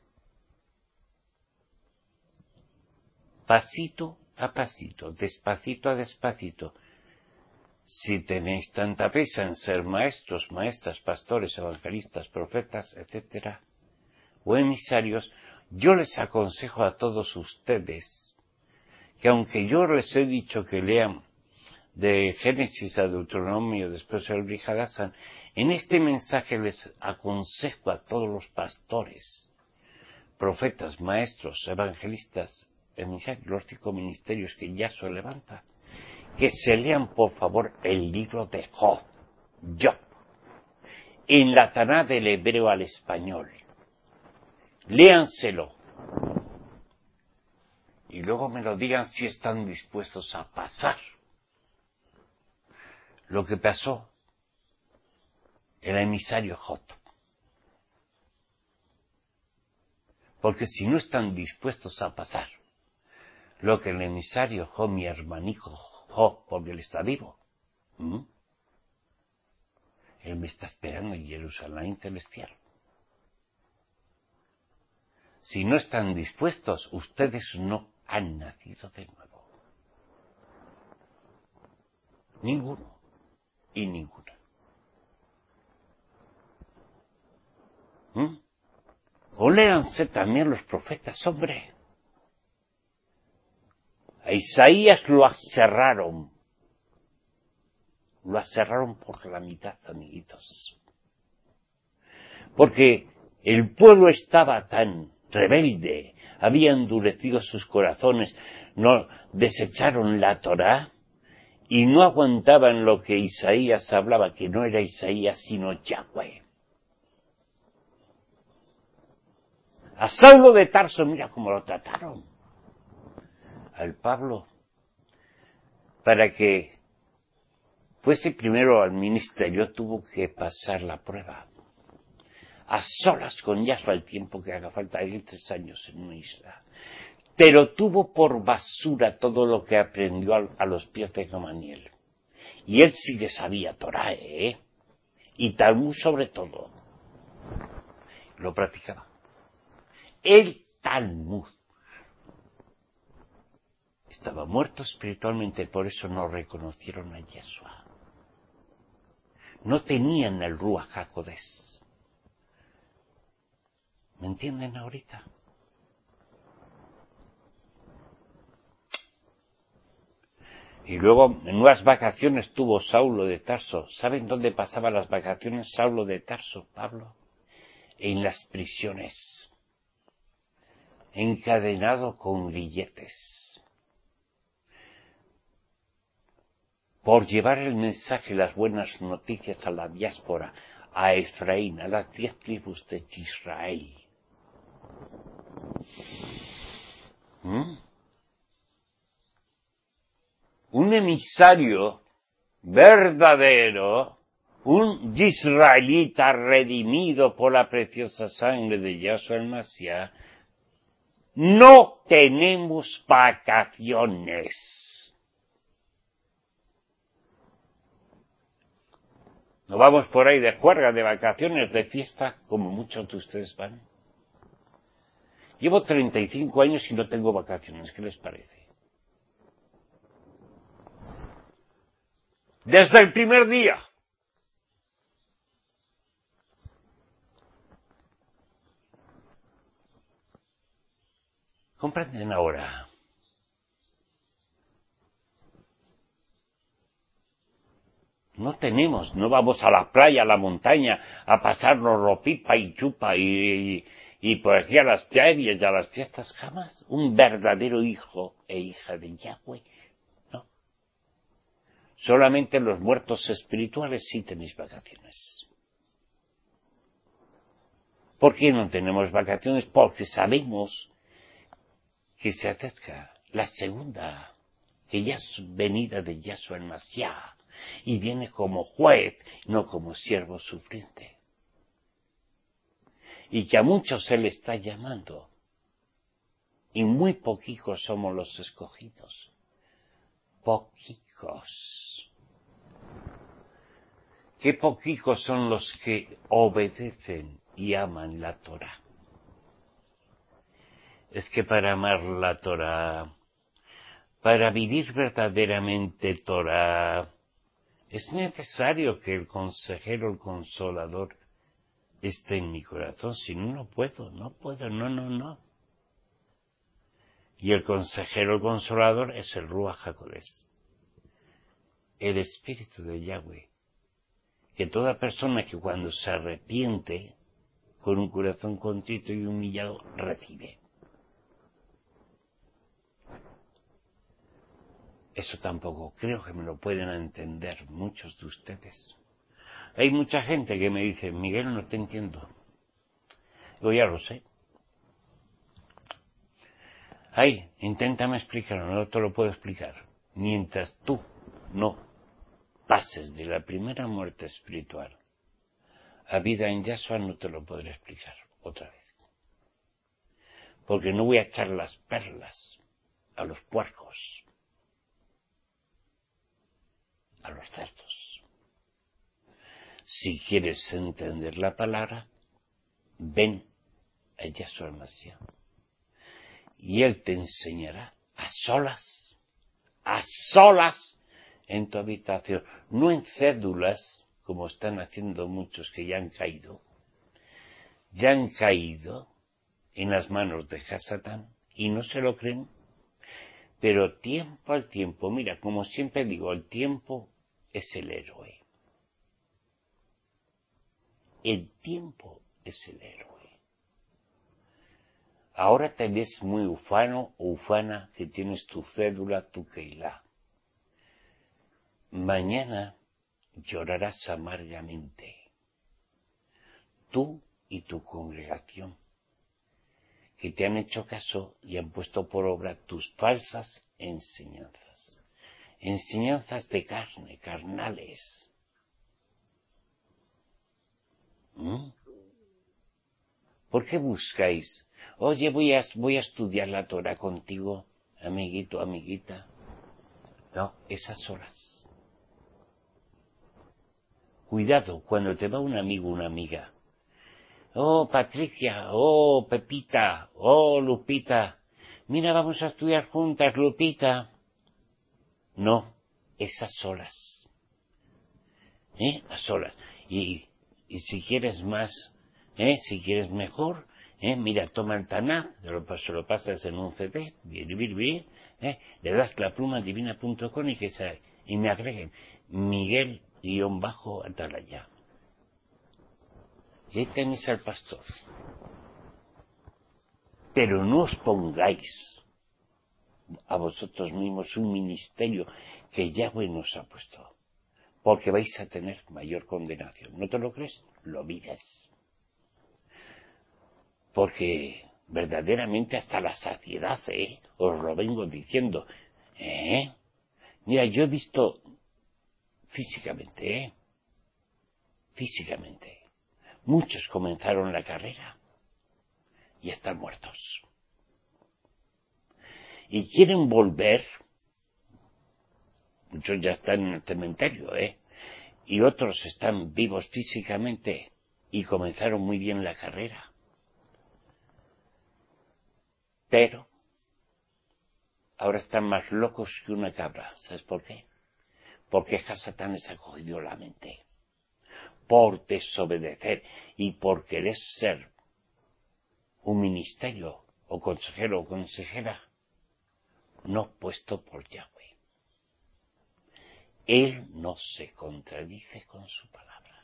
Pasito a pasito, despacito a despacito. Si tenéis tanta prisa en ser maestros, maestras, pastores, evangelistas, profetas, etcétera, o emisarios, yo les aconsejo a todos ustedes que aunque yo les he dicho que lean de Génesis a Deuteronomio, después el Brihadassan, en este mensaje les aconsejo a todos los pastores, profetas, maestros, evangelistas, emisarios, los 5 ministerios que Yahshua levanta, que se lean por favor el libro de Job, en la Taná del hebreo al español. Léanselo. Y luego me lo digan si están dispuestos a pasar lo que pasó el emisario Job. Porque si no están dispuestos a pasar lo que el emisario Job, mi hermanico Job, porque él está vivo, él me está esperando en Jerusalén celestial. Si no están dispuestos, ustedes no han nacido de nuevo. Ninguno y ninguna. O léanse también los profetas, hombre. A Isaías lo aserraron. Lo aserraron por la mitad, amiguitos. Porque el pueblo estaba tan rebelde, había endurecido sus corazones, no desecharon la Torá y no aguantaban lo que Isaías hablaba, que no era Isaías sino Yahweh. A Saulo de Tarso, mira cómo lo trataron. Al Pablo, para que fuese primero al ministerio, tuvo que pasar la prueba. A solas con Yahshua el tiempo que haga falta, ir 3 años en una isla. Pero tuvo por basura todo lo que aprendió a los pies de Gamaliel. Y él sí que sabía Torah, y Talmud sobre todo. Lo practicaba. El Talmud. Estaba muerto espiritualmente, por eso no reconocieron a Yahshua. No tenían el Ruach HaKodesh. ¿Me entienden ahorita? Y luego, en unas vacaciones tuvo Saulo de Tarso. ¿Saben dónde pasaba las vacaciones Saulo de Tarso, Pablo? En las prisiones. Encadenado con grilletes. Por llevar el mensaje, las buenas noticias a la diáspora, a Efraín, a las 10 tribus de Israel. Un emisario verdadero, un israelita redimido por la preciosa sangre de Yahshua el Mashiach, no tenemos vacaciones. No vamos por ahí de juerga, de vacaciones, de fiesta, como muchos de ustedes van. Llevo 35 años y no tengo vacaciones, ¿qué les parece? Desde el primer día. ¿Comprenden ahora? No tenemos, no vamos a la playa, a la montaña, a pasarnos ropipa y chupa y por aquí a las playas y a las fiestas, jamás. Un verdadero hijo e hija de Yahweh, no. Solamente los muertos espirituales sí tenéis vacaciones. ¿Por qué no tenemos vacaciones? Porque sabemos que se acerca la segunda, que ya es venida de Yahshua el Mashiach, y viene como juez, no como siervo sufriente. Y que a muchos Él está llamando, y muy poquicos somos los escogidos. Poquicos. Qué poquicos son los que obedecen y aman la Torah. Es que para amar la Torah, para vivir verdaderamente Torah, es necesario que el consejero, el consolador, esté en mi corazón. Si no, no puedo. Y el consejero, el consolador, es el Ruach HaKodesh, el Espíritu de Yahweh, que toda persona que cuando se arrepiente, con un corazón contrito y humillado, recibe. Eso tampoco creo que me lo pueden entender muchos de ustedes. Hay mucha gente que me dice, Miguel, no te entiendo. Yo ya lo sé. Ay, inténtame explicarlo, no te lo puedo explicar. Mientras tú no pases de la primera muerte espiritual a vida en Yahshua, no te lo podré explicar otra vez. Porque no voy a echar las perlas a los puercos, a los cerdos. Si quieres entender la palabra, ven a Yahshua el Mashiach. Y Él te enseñará a solas en tu habitación, no en cédulas, como están haciendo muchos que ya han caído en las manos de Hasatán y no se lo creen, pero tiempo al tiempo, mira, como siempre digo, el tiempo es el héroe. El tiempo es el héroe. Ahora te ves muy ufano o ufana que tienes tu cédula, tu keilá. Mañana llorarás amargamente, tú y tu congregación, que te han hecho caso y han puesto por obra tus falsas enseñanzas de carne, carnales. ¿Por qué buscáis? Oye, voy a estudiar la Torah contigo, amiguito, amiguita. No, esas horas. Cuidado, cuando te va un amigo, una amiga. Oh, Patricia, oh, Pepita, oh, Lupita. Mira, vamos a estudiar juntas, Lupita. No, es a solas. A solas. Y si quieres más, si quieres mejor, mira, toma el Taná, se lo pasas en un CD, le das la pluma divina.com y me agreguen Miguel-Atalaya. Y ahí tenéis al pastor. Pero no os pongáis a vosotros mismos un ministerio que Yahweh nos ha puesto, porque vais a tener mayor condenación. ¿No te lo crees? Lo vives. Porque verdaderamente hasta la saciedad, os lo vengo diciendo. Mira, yo he visto físicamente, muchos comenzaron la carrera y están muertos. Y quieren volver, muchos ya están en el cementerio, y otros están vivos físicamente y comenzaron muy bien la carrera. Pero ahora están más locos que una cabra. ¿Sabes por qué? Porque Hasatán les ha cogido la mente. Por desobedecer y por querer ser un ministerio o consejero o consejera no puesto por Yahweh. Él no se contradice con su palabra.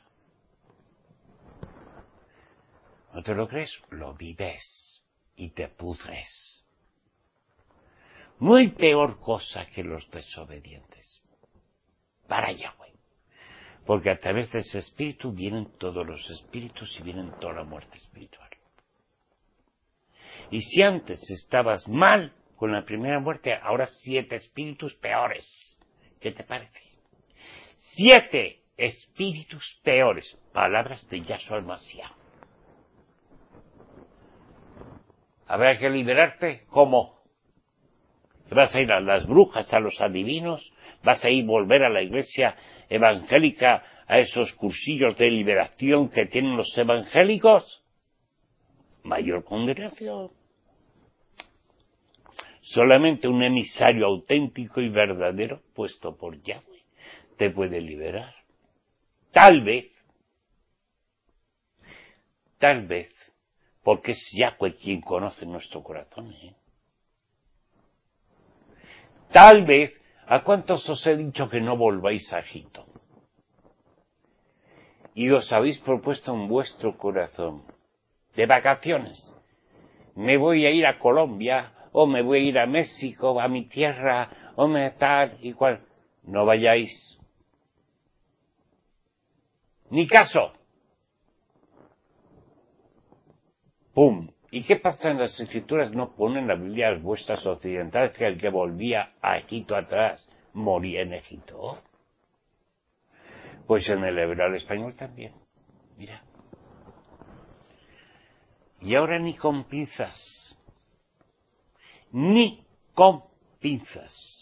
¿No te lo crees? Lo vives y te pudres. No hay peor cosa que los desobedientes para Yahweh. Porque a través de ese espíritu vienen todos los espíritus y vienen toda la muerte espiritual. Y si antes estabas mal con la primera muerte, ahora 7 espíritus peores. ¿Qué te parece? 7 espíritus peores. Palabras de Yahshua el Mashiach. ¿Habrá que liberarte? ¿Cómo? ¿Vas a ir a las brujas, a los adivinos? ¿Vas a ir volver a la iglesia evangélica, a esos cursillos de liberación que tienen los evangélicos? Mayor condenación. Solamente un emisario auténtico y verdadero, puesto por Yahweh, te puede liberar. Tal vez, porque es Yahweh quien conoce nuestro corazón. Tal vez, ¿a cuántos os he dicho que no volváis a Egipto? Y os habéis propuesto en vuestro corazón, de vacaciones, me voy a ir a Colombia, o me voy a ir a México, a mi tierra, o me tal y cual. No vayáis. Ni caso. ¡Pum! ¿Y qué pasa en las Escrituras? No ponen la Biblia las vuestras occidentales que el que volvía a Egipto atrás moría en Egipto. Pues en el hebreo al español también. Mira. Y ahora ni con pinzas. Ni con pinzas.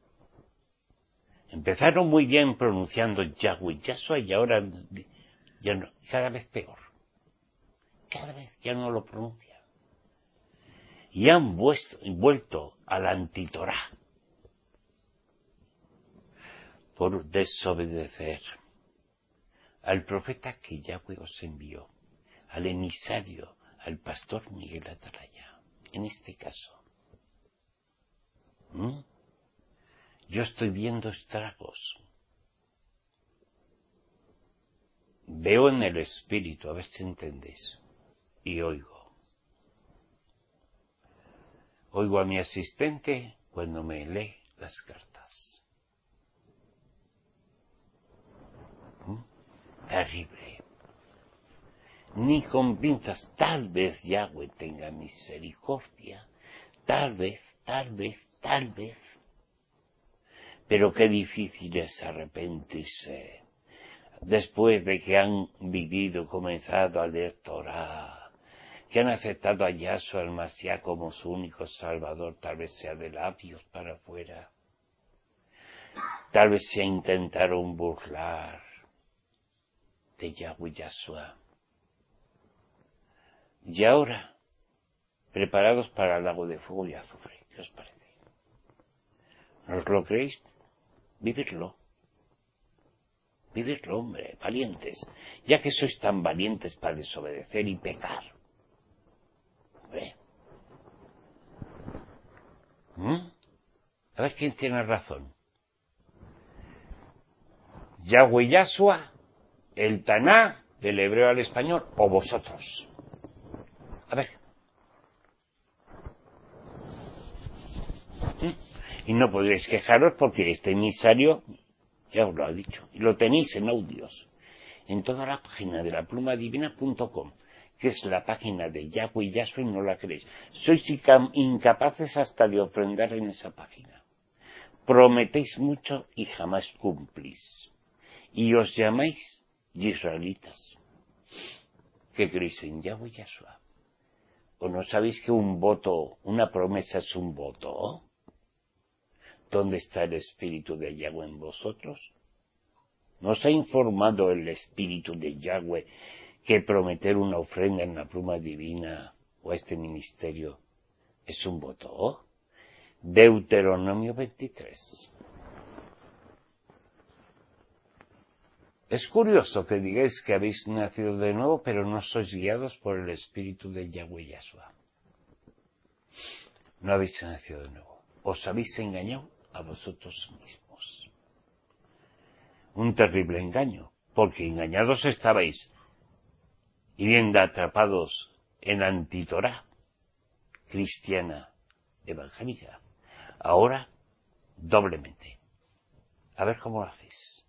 Empezaron muy bien pronunciando Yahweh, Yahshua, y ahora ya no, cada vez peor. Cada vez ya no lo pronuncian. Y han vuelto a la antitorá por desobedecer al profeta que Yahweh os envió, al emisario, al pastor Miguel Atalaya, en este caso. Yo estoy viendo estragos. Veo en el espíritu, a ver si entendéis, y oigo. Oigo a mi asistente cuando me lee las cartas. Terrible. Ni con pinzas, tal vez Yahweh tenga misericordia, tal vez, pero qué difícil es arrepentirse después de que han vivido, comenzado a leer Torah, que han aceptado a Yahshua el Mashiach como su único Salvador, tal vez sea de labios para afuera, tal vez se intentaron burlar de Yahweh Yahshua. Y ahora, preparados para el lago de fuego y azufre, ¿qué os parece? ¿No os lo creéis? Vividlo. Vividlo, hombre, valientes, ya que sois tan valientes para desobedecer y pecar. Hombre. A ver quién tiene razón. Yahweh Yahshua, el Taná, del hebreo al español, o vosotros. A ver. Y no podréis quejaros porque este emisario ya os lo ha dicho. Y lo tenéis en audios. En toda la página de laplumadivina.com, que es la página de Yahweh Yahshua, y no la creéis. Sois incapaces hasta de ofrendar en esa página. Prometéis mucho y jamás cumplís. Y os llamáis israelitas. ¿Qué creéis en Yahweh Yahshua? ¿O no sabéis que un voto, una promesa es un voto? ¿Dónde está el espíritu de Yahweh en vosotros? ¿Nos ha informado el espíritu de Yahweh que prometer una ofrenda en la pluma divina o a este ministerio es un voto? Deuteronomio 23. Es curioso que digáis que habéis nacido de nuevo, pero no sois guiados por el espíritu de Yahweh Yahshua. No habéis nacido de nuevo. Os habéis engañado a vosotros mismos. Un terrible engaño, porque engañados estabais y bien atrapados en antitorá cristiana evangélica. Ahora, doblemente. A ver cómo lo hacéis.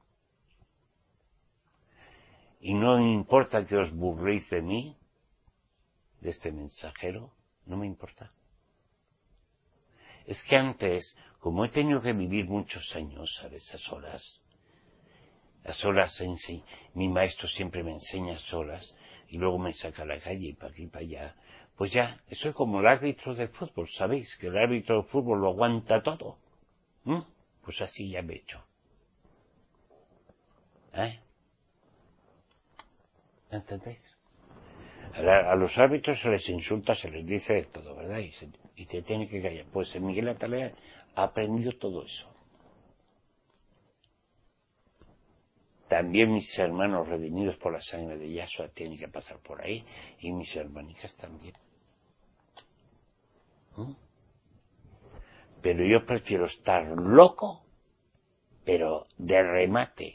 Y no importa que os burléis de mí, de este mensajero, no me importa. Es que antes, como he tenido que vivir muchos años, ¿sabes? A solas, mi maestro siempre me enseña a solas, y luego me saca a la calle y para aquí y para allá. Pues ya, eso es como el árbitro de fútbol, ¿sabéis? Que el árbitro de fútbol lo aguanta todo. Pues así ya me he hecho. ¿Entendéis? A los árbitros se les insulta, se les dice de todo, ¿verdad? Y te tiene que callar. Pues en Miguel Atalaya ha aprendido todo eso. También mis hermanos redimidos por la sangre de Yahshua tienen que pasar por ahí, y mis hermanitas también. Pero yo prefiero estar loco, pero de remate,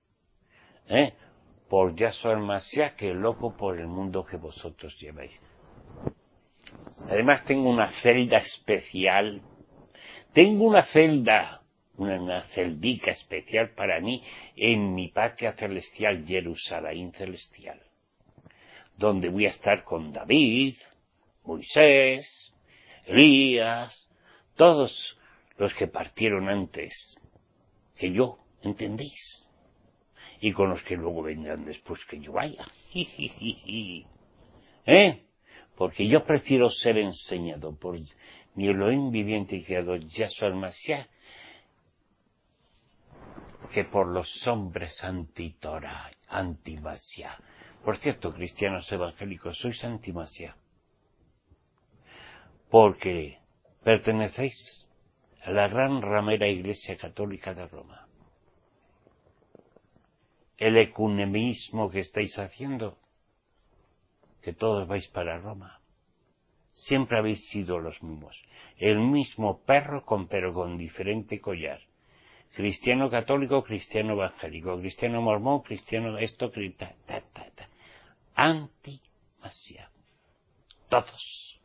por Yahshua HaMashiach, que loco por el mundo que vosotros lleváis. Además tengo una celda especial, una celdica especial para mí en mi patria celestial, Jerusalén celestial, donde voy a estar con David, Moisés, Elías, todos los que partieron antes que yo, ¿entendéis? Y con los que luego vendrán después que yo vaya. Porque yo prefiero ser enseñado por mi Elohim viviente y creador Yahshua HaMashiach que por los hombres anti-Torah, anti-Mashiach. Por cierto, cristianos evangélicos, sois anti-Mashiach, porque pertenecéis a la gran ramera Iglesia Católica de Roma. El ecumenismo que estáis haciendo, que todos vais para Roma, siempre habéis sido los mismos, el mismo perro pero con diferente collar. Cristiano católico, cristiano evangélico, cristiano mormón, cristiano esto, anti-Mashiach. Todos.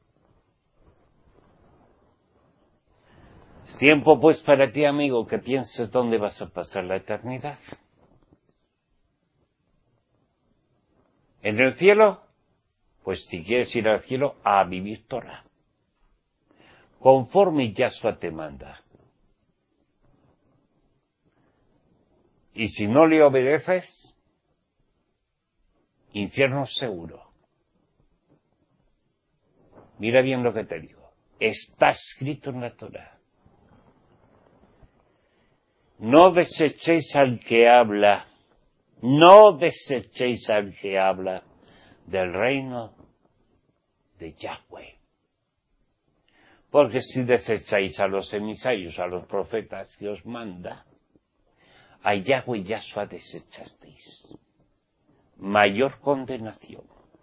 Es tiempo pues para ti, amigo, que pienses dónde vas a pasar la eternidad. ¿En el cielo? Pues si quieres ir al cielo, a vivir Torah, conforme Yahshua te manda. Y si no le obedeces, infierno seguro. Mira bien lo que te digo. Está escrito en la Torah. No desechéis al que habla. No desechéis al que habla del reino de Yahweh. Porque si desecháis a los emisarios, a los profetas que os manda, a Yahweh y Yahshua desechasteis. Mayor condenación.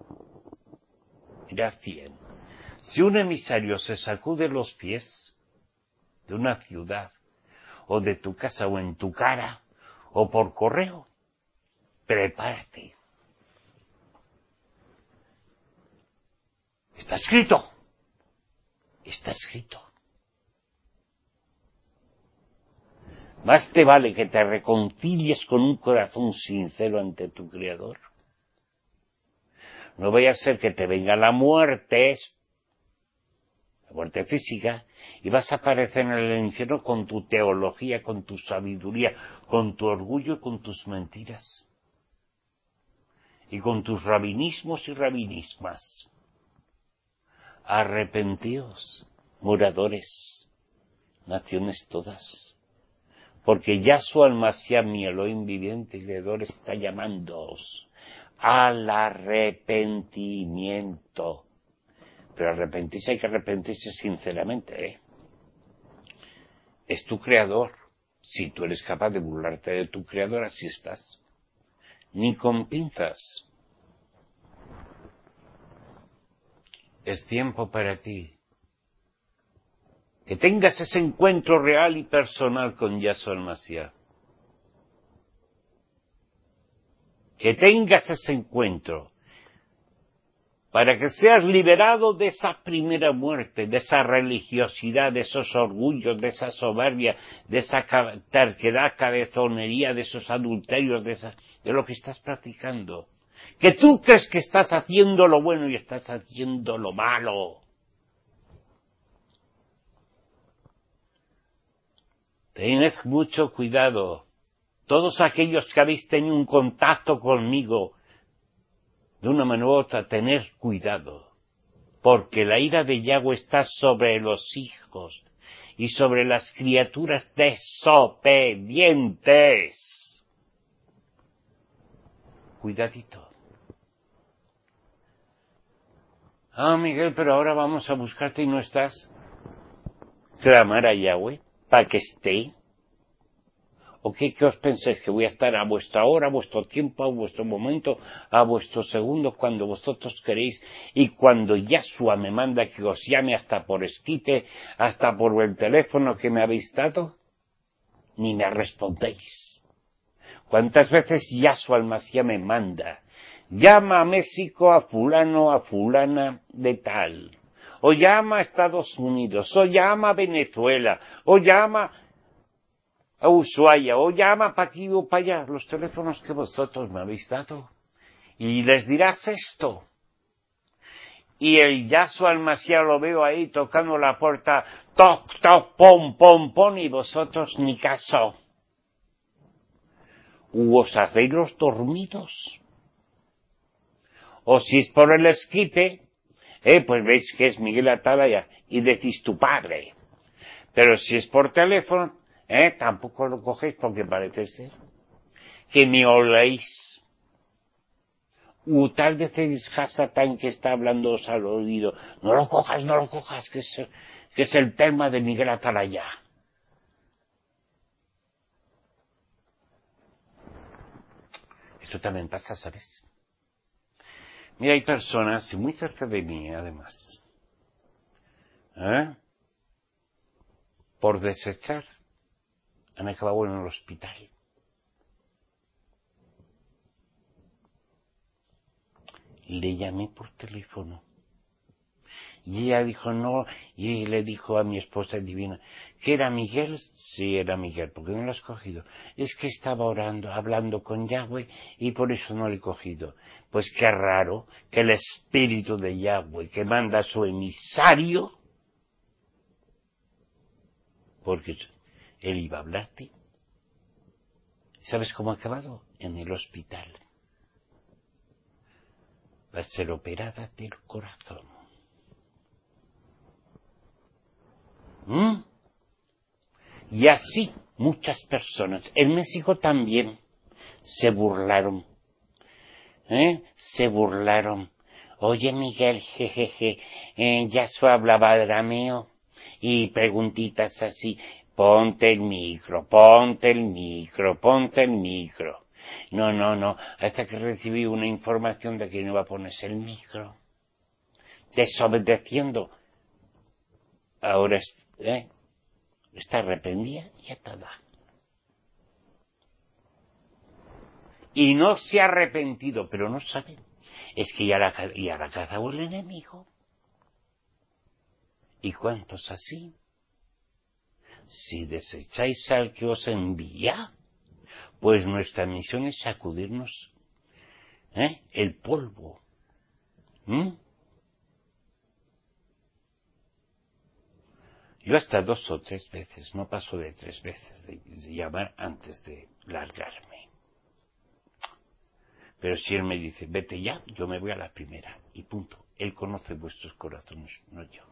Era 100. Si un emisario se sacude los pies de una ciudad, o de tu casa, o en tu cara, o por correo, prepárate. Está escrito. Está escrito. Más te vale que te reconcilies con un corazón sincero ante tu Creador. No vaya a ser que te venga la muerte física, y vas a aparecer en el infierno con tu teología, con tu sabiduría, con tu orgullo y con tus mentiras. Y con tus rabinismos y rabinismas. Arrepentíos, moradores, naciones todas. Porque Yahshua HaMashiach, mi Elohim viviente y creador, está llamándoos al arrepentimiento. Pero arrepentirse hay que arrepentirse sinceramente, Es tu creador. Si tú eres capaz de burlarte de tu creador, así estás. Ni con pinzas. Es tiempo para ti. Que tengas ese encuentro real y personal con Yahshua HaMashiach. Que tengas ese encuentro. Para que seas liberado de esa primera muerte, de esa religiosidad, de esos orgullos, de esa soberbia, de esa terquedad, cabezonería, de esos adulterios, de lo que estás practicando. Que tú crees que estás haciendo lo bueno y estás haciendo lo malo. Tened mucho cuidado. Todos aquellos que habéis tenido un contacto conmigo, de una manera u otra, tener cuidado, porque la ira de Yahweh está sobre los hijos y sobre las criaturas desobedientes. Cuidadito. Miguel, pero ahora vamos a buscarte y no estás. Clamar a Yahweh para que esté. ¿O qué os pensáis? ¿Que voy a estar a vuestra hora, a vuestro tiempo, a vuestro momento, a vuestros segundos, cuando vosotros queréis? Y cuando Yahshua me manda que os llame hasta por esquite, hasta por el teléfono que me habéis dado, ni me respondéis. ¿Cuántas veces Yahshua el Mashiach me manda? Llama a México a fulano, a fulana de tal. O llama a Estados Unidos, o llama a Venezuela, o llama a Ushuaia, o llama para aquí o para allá, los teléfonos que vosotros me habéis dado. Y les dirás esto. Y el Yahshua al Mashiach lo veo ahí tocando la puerta, toc, toc, pom, pom, pom, y vosotros ni caso. ¿Os hacéis los dormidos? O si es por el esquipe, pues veis que es Miguel Atalaya y decís tu padre. Pero si es por teléfono, tampoco lo cogéis porque parece ser que me oléis. O tal vez el Hasatán que está hablándoos al oído, no lo cojas, que es el tema de Miguel Atalaya. Esto también pasa, ¿sabes? Mira, hay personas muy cerca de mí, además, por desechar, han acabado en el hospital. Le llamé por teléfono. Y ella dijo no, y le dijo a mi esposa divina, ¿que era Miguel? Sí, era Miguel. ¿Por qué no lo has cogido? Es que estaba orando, hablando con Yahweh, y por eso no lo he cogido. Pues qué raro que el espíritu de Yahweh, que manda a su emisario, porque él iba a hablarte. ¿Sabes cómo ha acabado? En el hospital. Va a ser operada del corazón. Y así muchas personas. En México también se burlaron. Se burlaron. Oye, Miguel, jejeje, Yahshua hablaba arameo. Y preguntitas así, ponte el micro. No, hasta que recibí una información de que no iba a ponerse el micro. Desobedeciendo. Ahora está arrepentida y atada. Y no se ha arrepentido, pero no saben. Es que ya la cazado el enemigo. ¿Y cuántos así? Si desecháis al que os envía, pues nuestra misión es sacudirnos el polvo. Yo hasta 2 o 3 veces, no paso de 3 veces de llamar antes de largarme. Pero si él me dice, vete ya, yo me voy a la primera. Y punto. Él conoce vuestros corazones, no yo.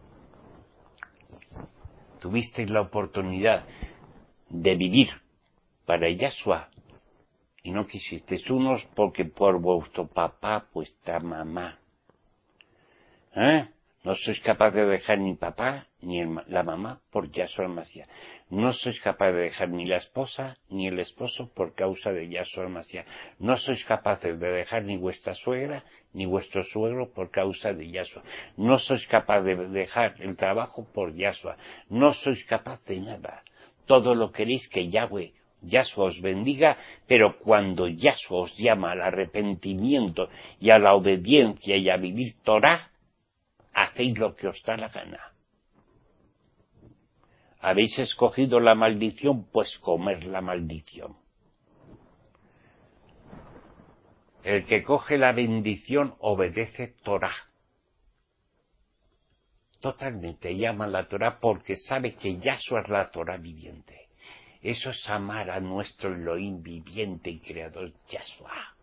Tuvisteis la oportunidad de vivir para Yahshua y no quisisteis, unos porque por vuestro papá, vuestra mamá. No sois capaz de dejar ni papá ni la mamá por Yahshua el Mashiach. No sois capaz de dejar ni la esposa ni el esposo por causa de Yahshua el Mashiach. No sois capaces de dejar ni vuestra suegra ni vuestro suegro por causa de Yahshua. No sois capaz de dejar el trabajo por Yahshua. No sois capaz de nada. Todo lo queréis que Yahshua os bendiga, pero cuando Yahshua os llama al arrepentimiento y a la obediencia y a vivir Torah, hacéis lo que os da la gana. ¿Habéis escogido la maldición? Pues comer la maldición. El que coge la bendición obedece Torah. Totalmente llama la Torah porque sabe que Yahshua es la Torah viviente. Eso es amar a nuestro Elohim viviente y creador Yahshua.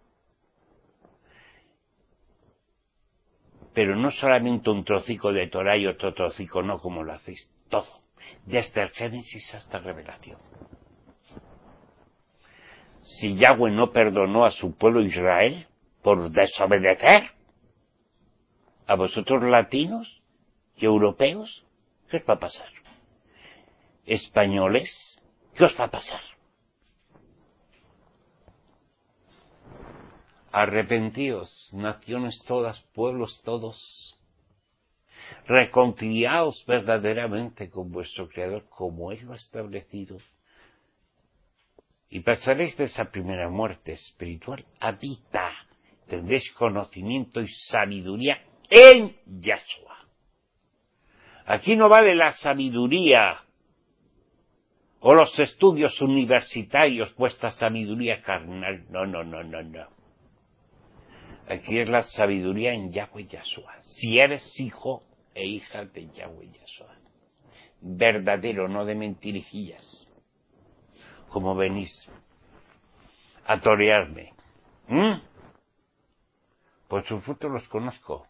Pero no solamente un trocico de Torah y otro trocico no, como lo hacéis todo, desde el Génesis hasta Revelación. Si Yahweh no perdonó a su pueblo Israel por desobedecer, a vosotros latinos y europeos, ¿qué os va a pasar? Españoles, ¿qué os va a pasar? Arrepentíos, naciones todas, pueblos todos, reconciliaos verdaderamente con vuestro Creador, como Él lo ha establecido, y pasaréis de esa primera muerte espiritual a vida. Tendréis conocimiento y sabiduría en Yahshua. Aquí no vale la sabiduría o los estudios universitarios, vuestra sabiduría carnal. No. Aquí es la sabiduría en Yahweh Yahshua. Si eres hijo e hija de Yahweh Yahshua. Verdadero, no de mentirijillas. Como venís a torearme. Pues sus frutos los conozco.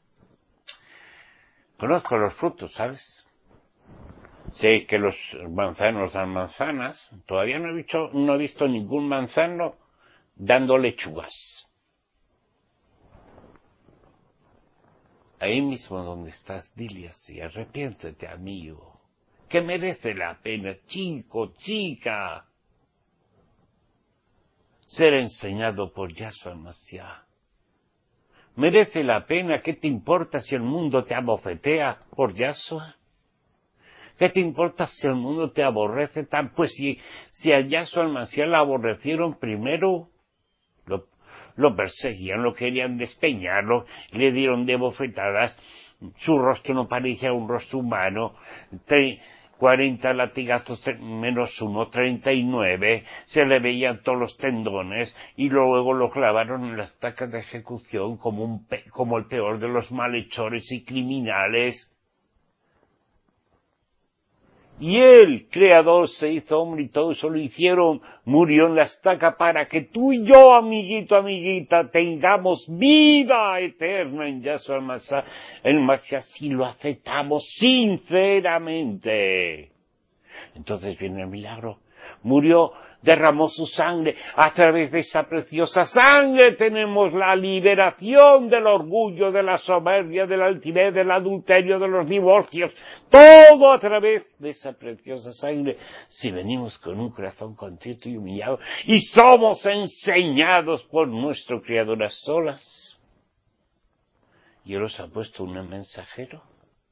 Conozco los frutos, ¿sabes? Sé que los manzanos dan manzanas. Todavía no he visto ningún manzano dando lechugas. Ahí mismo donde estás, dile así: arrepiéntete, amigo, que merece la pena, chico, chica, ser enseñado por Yahshua Mashiach. Merece la pena. ¿Qué te importa si el mundo te abofetea por Yahshua? ¿Qué te importa si el mundo te aborrece tan? Pues si a Yahshua Mashiach la aborrecieron primero, lo perseguían, lo querían despeñarlo, le dieron de bofetadas, su rostro no parecía un rostro humano, 40 latigazos menos 1, 39, se le veían todos los tendones, y luego lo clavaron en las estacas de ejecución como el peor de los malhechores y criminales. Y el Creador se hizo hombre y todo eso lo hicieron, murió en la estaca para que tú y yo, amiguito, amiguita, tengamos vida eterna en Yahshua Mashiach. El Mashiach sí lo aceptamos sinceramente. Entonces viene el milagro. Murió, derramó su sangre. A través de esa preciosa sangre tenemos la liberación del orgullo, de la soberbia, de la altivez, del adulterio, de los divorcios. Todo a través de esa preciosa sangre. Si venimos con un corazón contrito y humillado y somos enseñados por nuestro Creador a solas. Y Él os ha puesto un mensajero.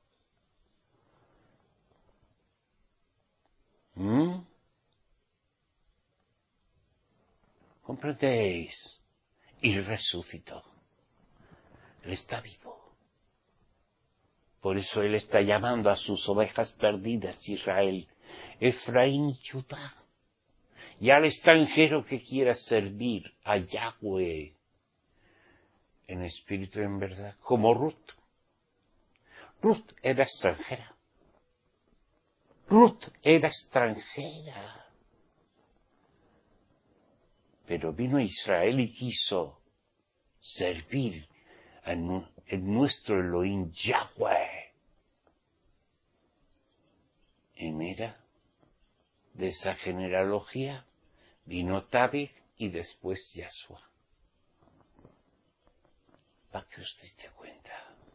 ¿Comprendéis? Y resucitó. Él está vivo. Por eso Él está llamando a sus ovejas perdidas, Israel, Efraín y Judá, y al extranjero que quiera servir a Yahweh en espíritu y en verdad, como Ruth. Ruth era extranjera. Pero vino a Israel y quiso servir en nuestro Elohim Yahweh. En era de esa genealogía vino David y después Yahshua. Para que usted se dé cuenta.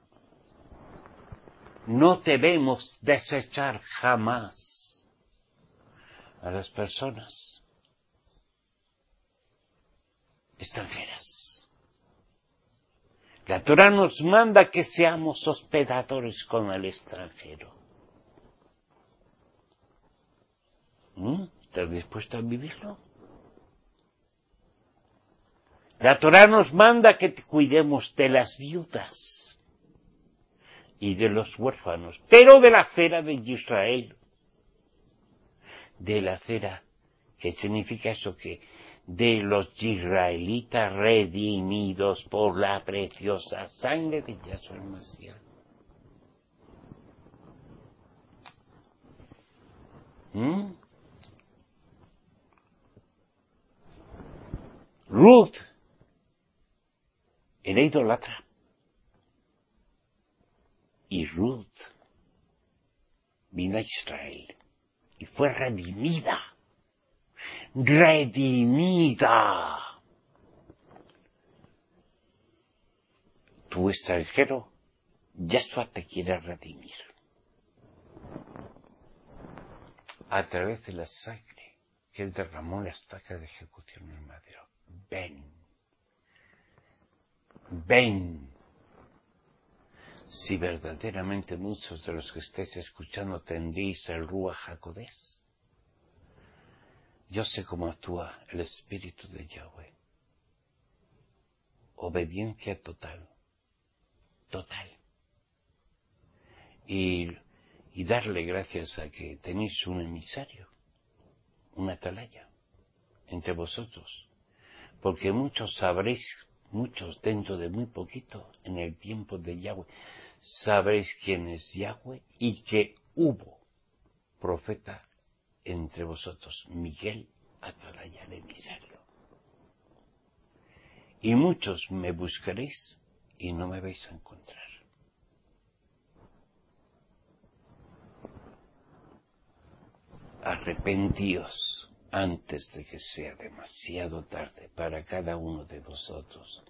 No debemos desechar jamás a las personas extranjeras. La Torah nos manda que seamos hospedadores con el extranjero. ¿Estás dispuesto a vivirlo? La Torah nos manda que cuidemos de las viudas y de los huérfanos, pero de la cera de Israel. De la cera, ¿qué significa eso? Que de los israelitas redimidos por la preciosa sangre de Yahshua Mashiach. Ruth era idólatra. Y Ruth vino a Israel y fue redimida. Tu extranjero, Yahshua te quiere redimir. A través de la sangre que Él derramó en la estaca de ejecución en el madero. Ven. ven. Si verdaderamente muchos de los que estéis escuchando tendréis el Ruach HaKodesh, yo sé cómo actúa el Espíritu de Yahweh. Obediencia total. Total. Y darle gracias a que tenéis un emisario, una atalaya, entre vosotros. Porque muchos sabréis, muchos dentro de muy poquito, en el tiempo de Yahweh, sabréis quién es Yahweh y que hubo profeta entre vosotros, Miguel Atalaya, el emisario. Y muchos me buscaréis y no me vais a encontrar. Arrepentíos antes de que sea demasiado tarde para cada uno de vosotros.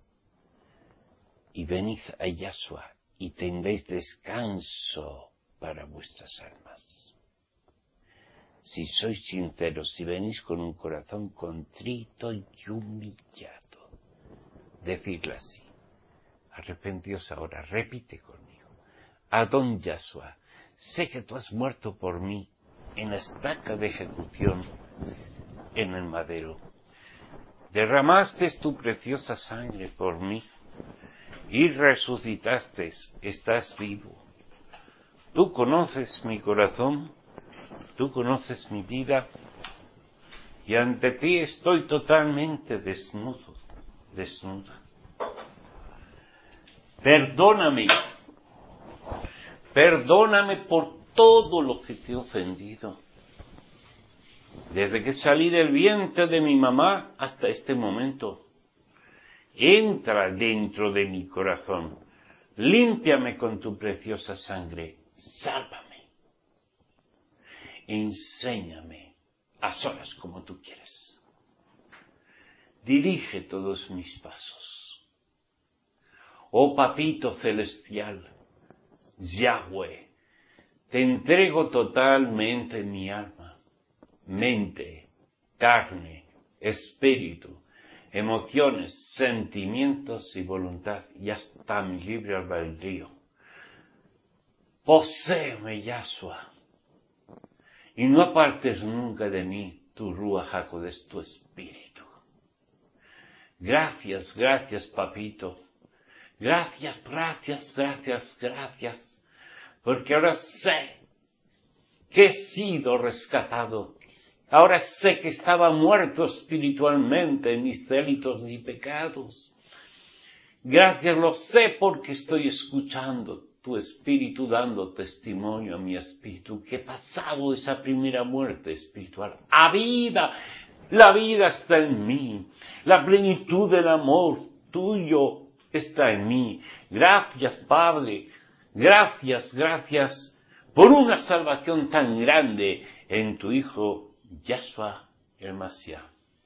Y venid a Yahshua y tendréis descanso para vuestras almas. Si sois sinceros, si venís con un corazón contrito y humillado, decidle así. Arrepentíos ahora, repite conmigo. Adón Yahshua, sé que tú has muerto por mí en la estaca de ejecución en el madero. Derramaste tu preciosa sangre por mí y resucitaste, estás vivo. Tú conoces mi corazón, tú conoces mi vida y ante ti estoy totalmente desnudo, desnuda. Perdóname por todo lo que te he ofendido. Desde que salí del vientre de mi mamá hasta este momento, entra dentro de mi corazón, límpiame con tu preciosa sangre, sálvame, enséñame a solas como tú quieres. Dirige todos mis pasos. Oh Papito Celestial, Yahweh, te entrego totalmente mi alma, mente, carne, espíritu, emociones, sentimientos y voluntad, y hasta mi libre albedrío. Poséeme, Yahshua, y no apartes nunca de mí tu Ruach HaKodesh, tu espíritu. Gracias, gracias, Papito. Gracias, porque ahora sé que he sido rescatado. Ahora sé que estaba muerto espiritualmente en mis delitos y pecados. Gracias, lo sé porque estoy escuchando tu espíritu dando testimonio a mi espíritu que he pasado esa primera muerte espiritual a vida. La vida está en mí. La plenitud del amor tuyo está en mí. Gracias, Padre. Gracias por una salvación tan grande en tu Hijo Yahshua el Mashiach.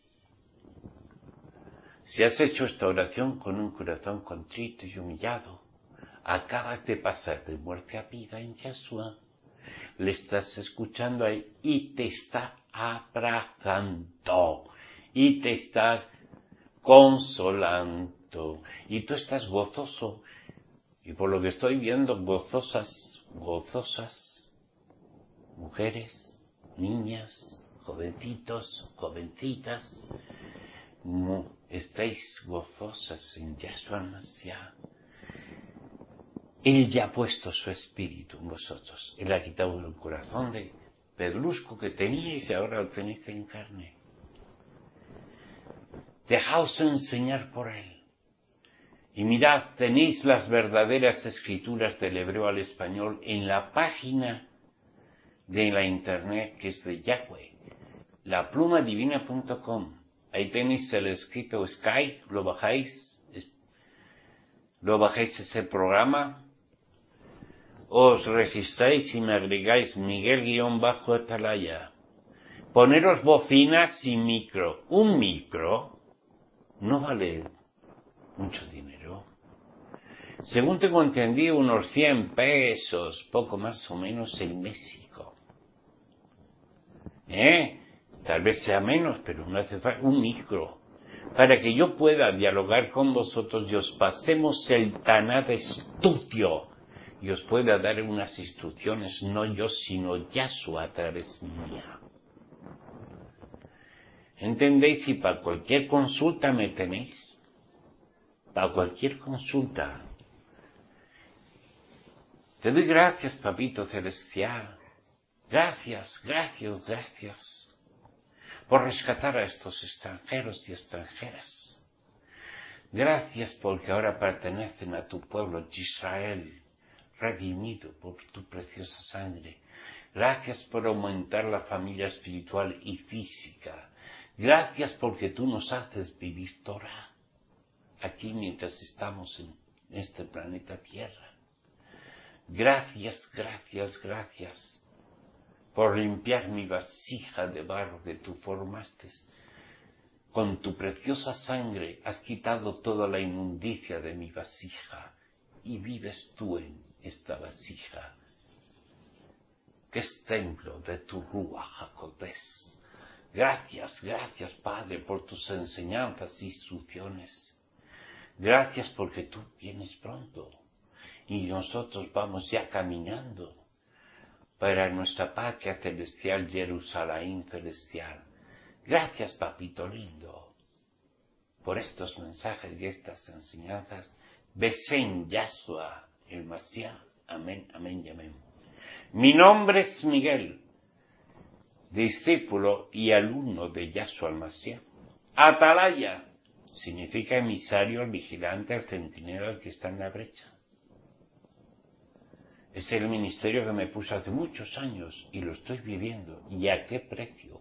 Si has hecho esta oración con un corazón contrito y humillado, acabas de pasar de muerte a vida en Yahshua. Le estás escuchando a él y te está abrazando y te está consolando y tú estás gozoso y por lo que estoy viendo gozosas mujeres, niñas, jovencitos, jovencitas, estáis gozosas en Yahshua Mashiach. Él ya ha puesto su espíritu en vosotros. Él ha quitado el corazón de pedrusco que teníais y ahora lo tenéis en carne. Dejaos enseñar por él. Y mirad, tenéis las verdaderas escrituras del hebreo al español en la página de la internet que es de Yahweh, laplumadivina.com. Ahí tenéis el escrito Sky, lo bajáis ese programa, os registráis y me agregáis Miguel-Atalaya. Poneros bocinas y micro. Un micro no vale mucho dinero. Según tengo entendido, unos 100 pesos, poco más o menos en México. Tal vez sea menos, pero no hace falta un micro. para que yo pueda dialogar con vosotros y os pasemos el Taná de estudio y os pueda dar unas instrucciones, no yo, sino Yahshua a través mía. ¿Entendéis? Y para cualquier consulta me tenéis. Para cualquier consulta. Te doy gracias, Papito Celestial. Gracias, gracias, gracias. Por rescatar a estos extranjeros y extranjeras. Gracias porque ahora pertenecen a tu pueblo, Israel, redimido por tu preciosa sangre. Gracias por aumentar la familia espiritual y física. Gracias porque tú nos haces vivir Torah aquí mientras estamos en este planeta Tierra. Gracias, gracias, gracias por limpiar mi vasija de barro que tú formaste. Con tu preciosa sangre has quitado toda la inmundicia de mi vasija y vives tú en esta vasija, que es templo de tu Ruach HaKodesh. Gracias, gracias, Padre, por tus enseñanzas e instrucciones. Gracias porque tú vienes pronto y nosotros vamos ya caminando para nuestra patria celestial, Jerusalén celestial. Gracias, Papito lindo, por estos mensajes y estas enseñanzas. Besén Yahshua, el Mashiach. Amén, amén y amén. Mi nombre es Miguel, discípulo y alumno de Yahshua el Mashiach. Atalaya significa emisario, el vigilante, el centinela, el que está en la brecha. Es el ministerio que me puso hace muchos años y lo estoy viviendo. ¿Y a qué precio?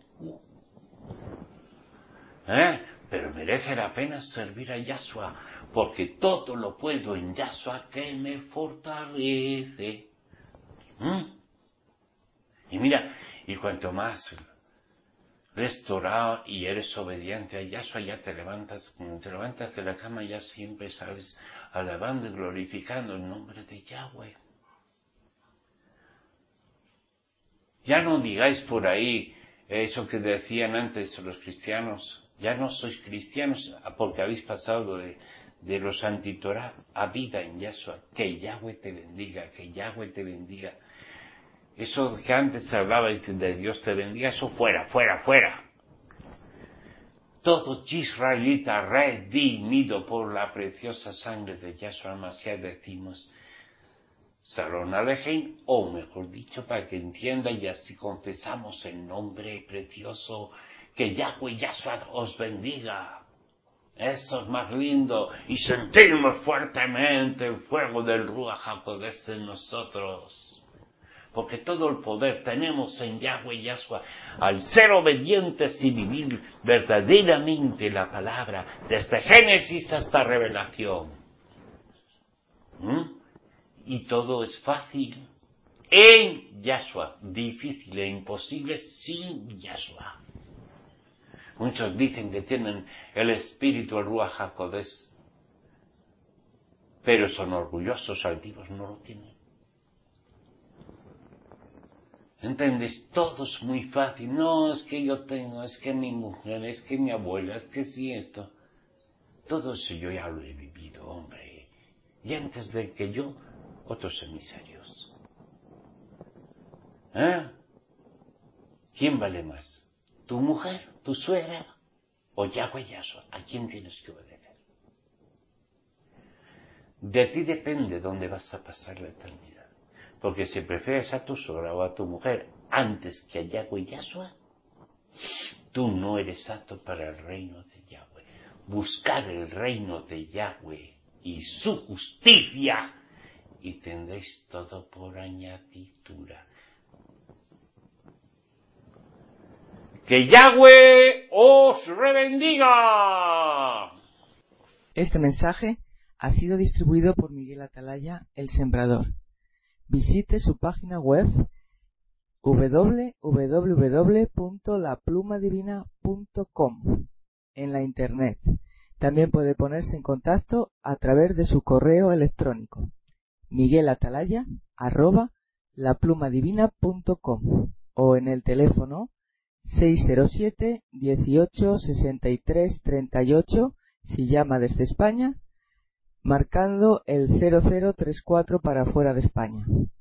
Pero merece la pena servir a Yahshua, porque todo lo puedo en Yahshua que me fortalece. Y mira, y cuanto más restaurado y eres obediente a Yahshua, ya te levantas, cuando te levantas de la cama ya siempre sales alabando y glorificando el nombre de Yahweh. Ya no digáis por ahí eso que decían antes los cristianos, ya no sois cristianos porque habéis pasado de los antitorá a vida en Yahshua. Que Yahweh te bendiga, que Yahweh te bendiga. Eso que antes hablabais de Dios te bendiga, eso fuera, fuera, fuera. Todo israelita redimido por la preciosa sangre de Yahshua Mashiach decimos Salón Alejem, o mejor dicho, para que entienda y así confesamos el nombre precioso, que Yahweh Yahshua os bendiga. Eso es más lindo, y sentimos fuertemente el fuego del Ruach HaKodesh en nosotros. Porque todo el poder tenemos en Yahweh Yahshua, al ser obedientes y vivir verdaderamente la palabra, desde Génesis hasta Revelación. Y todo es fácil en Yahshua, difícil e imposible sin Yahshua. Muchos dicen que tienen el espíritu, el Ruach HaKodesh, pero son orgullosos, altivos, no lo tienen. ¿Entendés? Todo es muy fácil. No, es que yo tengo, es que mi mujer, es que mi abuela, es que sí esto. Todo eso yo ya lo he vivido, hombre. Y antes de que yo, otros emisarios. ¿Quién vale más? ¿Tu mujer, tu suegra o Yahweh Yahshua? ¿A quién tienes que obedecer? De ti depende dónde vas a pasar la eternidad. Porque si prefieres a tu suegra o a tu mujer antes que a Yahweh Yahshua, tú no eres apto para el reino de Yahweh. Buscar el reino de Yahweh y su justicia, y tendréis todo por añadidura. ¡Que Yahweh os rebendiga! Este mensaje ha sido distribuido por Miguel Atalaya, el Sembrador. Visite su página web www.laplumadivina.com en la internet. También puede ponerse en contacto a través de su correo electrónico miguelatalaya@laplumadivina.com o en el teléfono 607 18 63 38 si llama desde España, marcando el 0034 para fuera de España.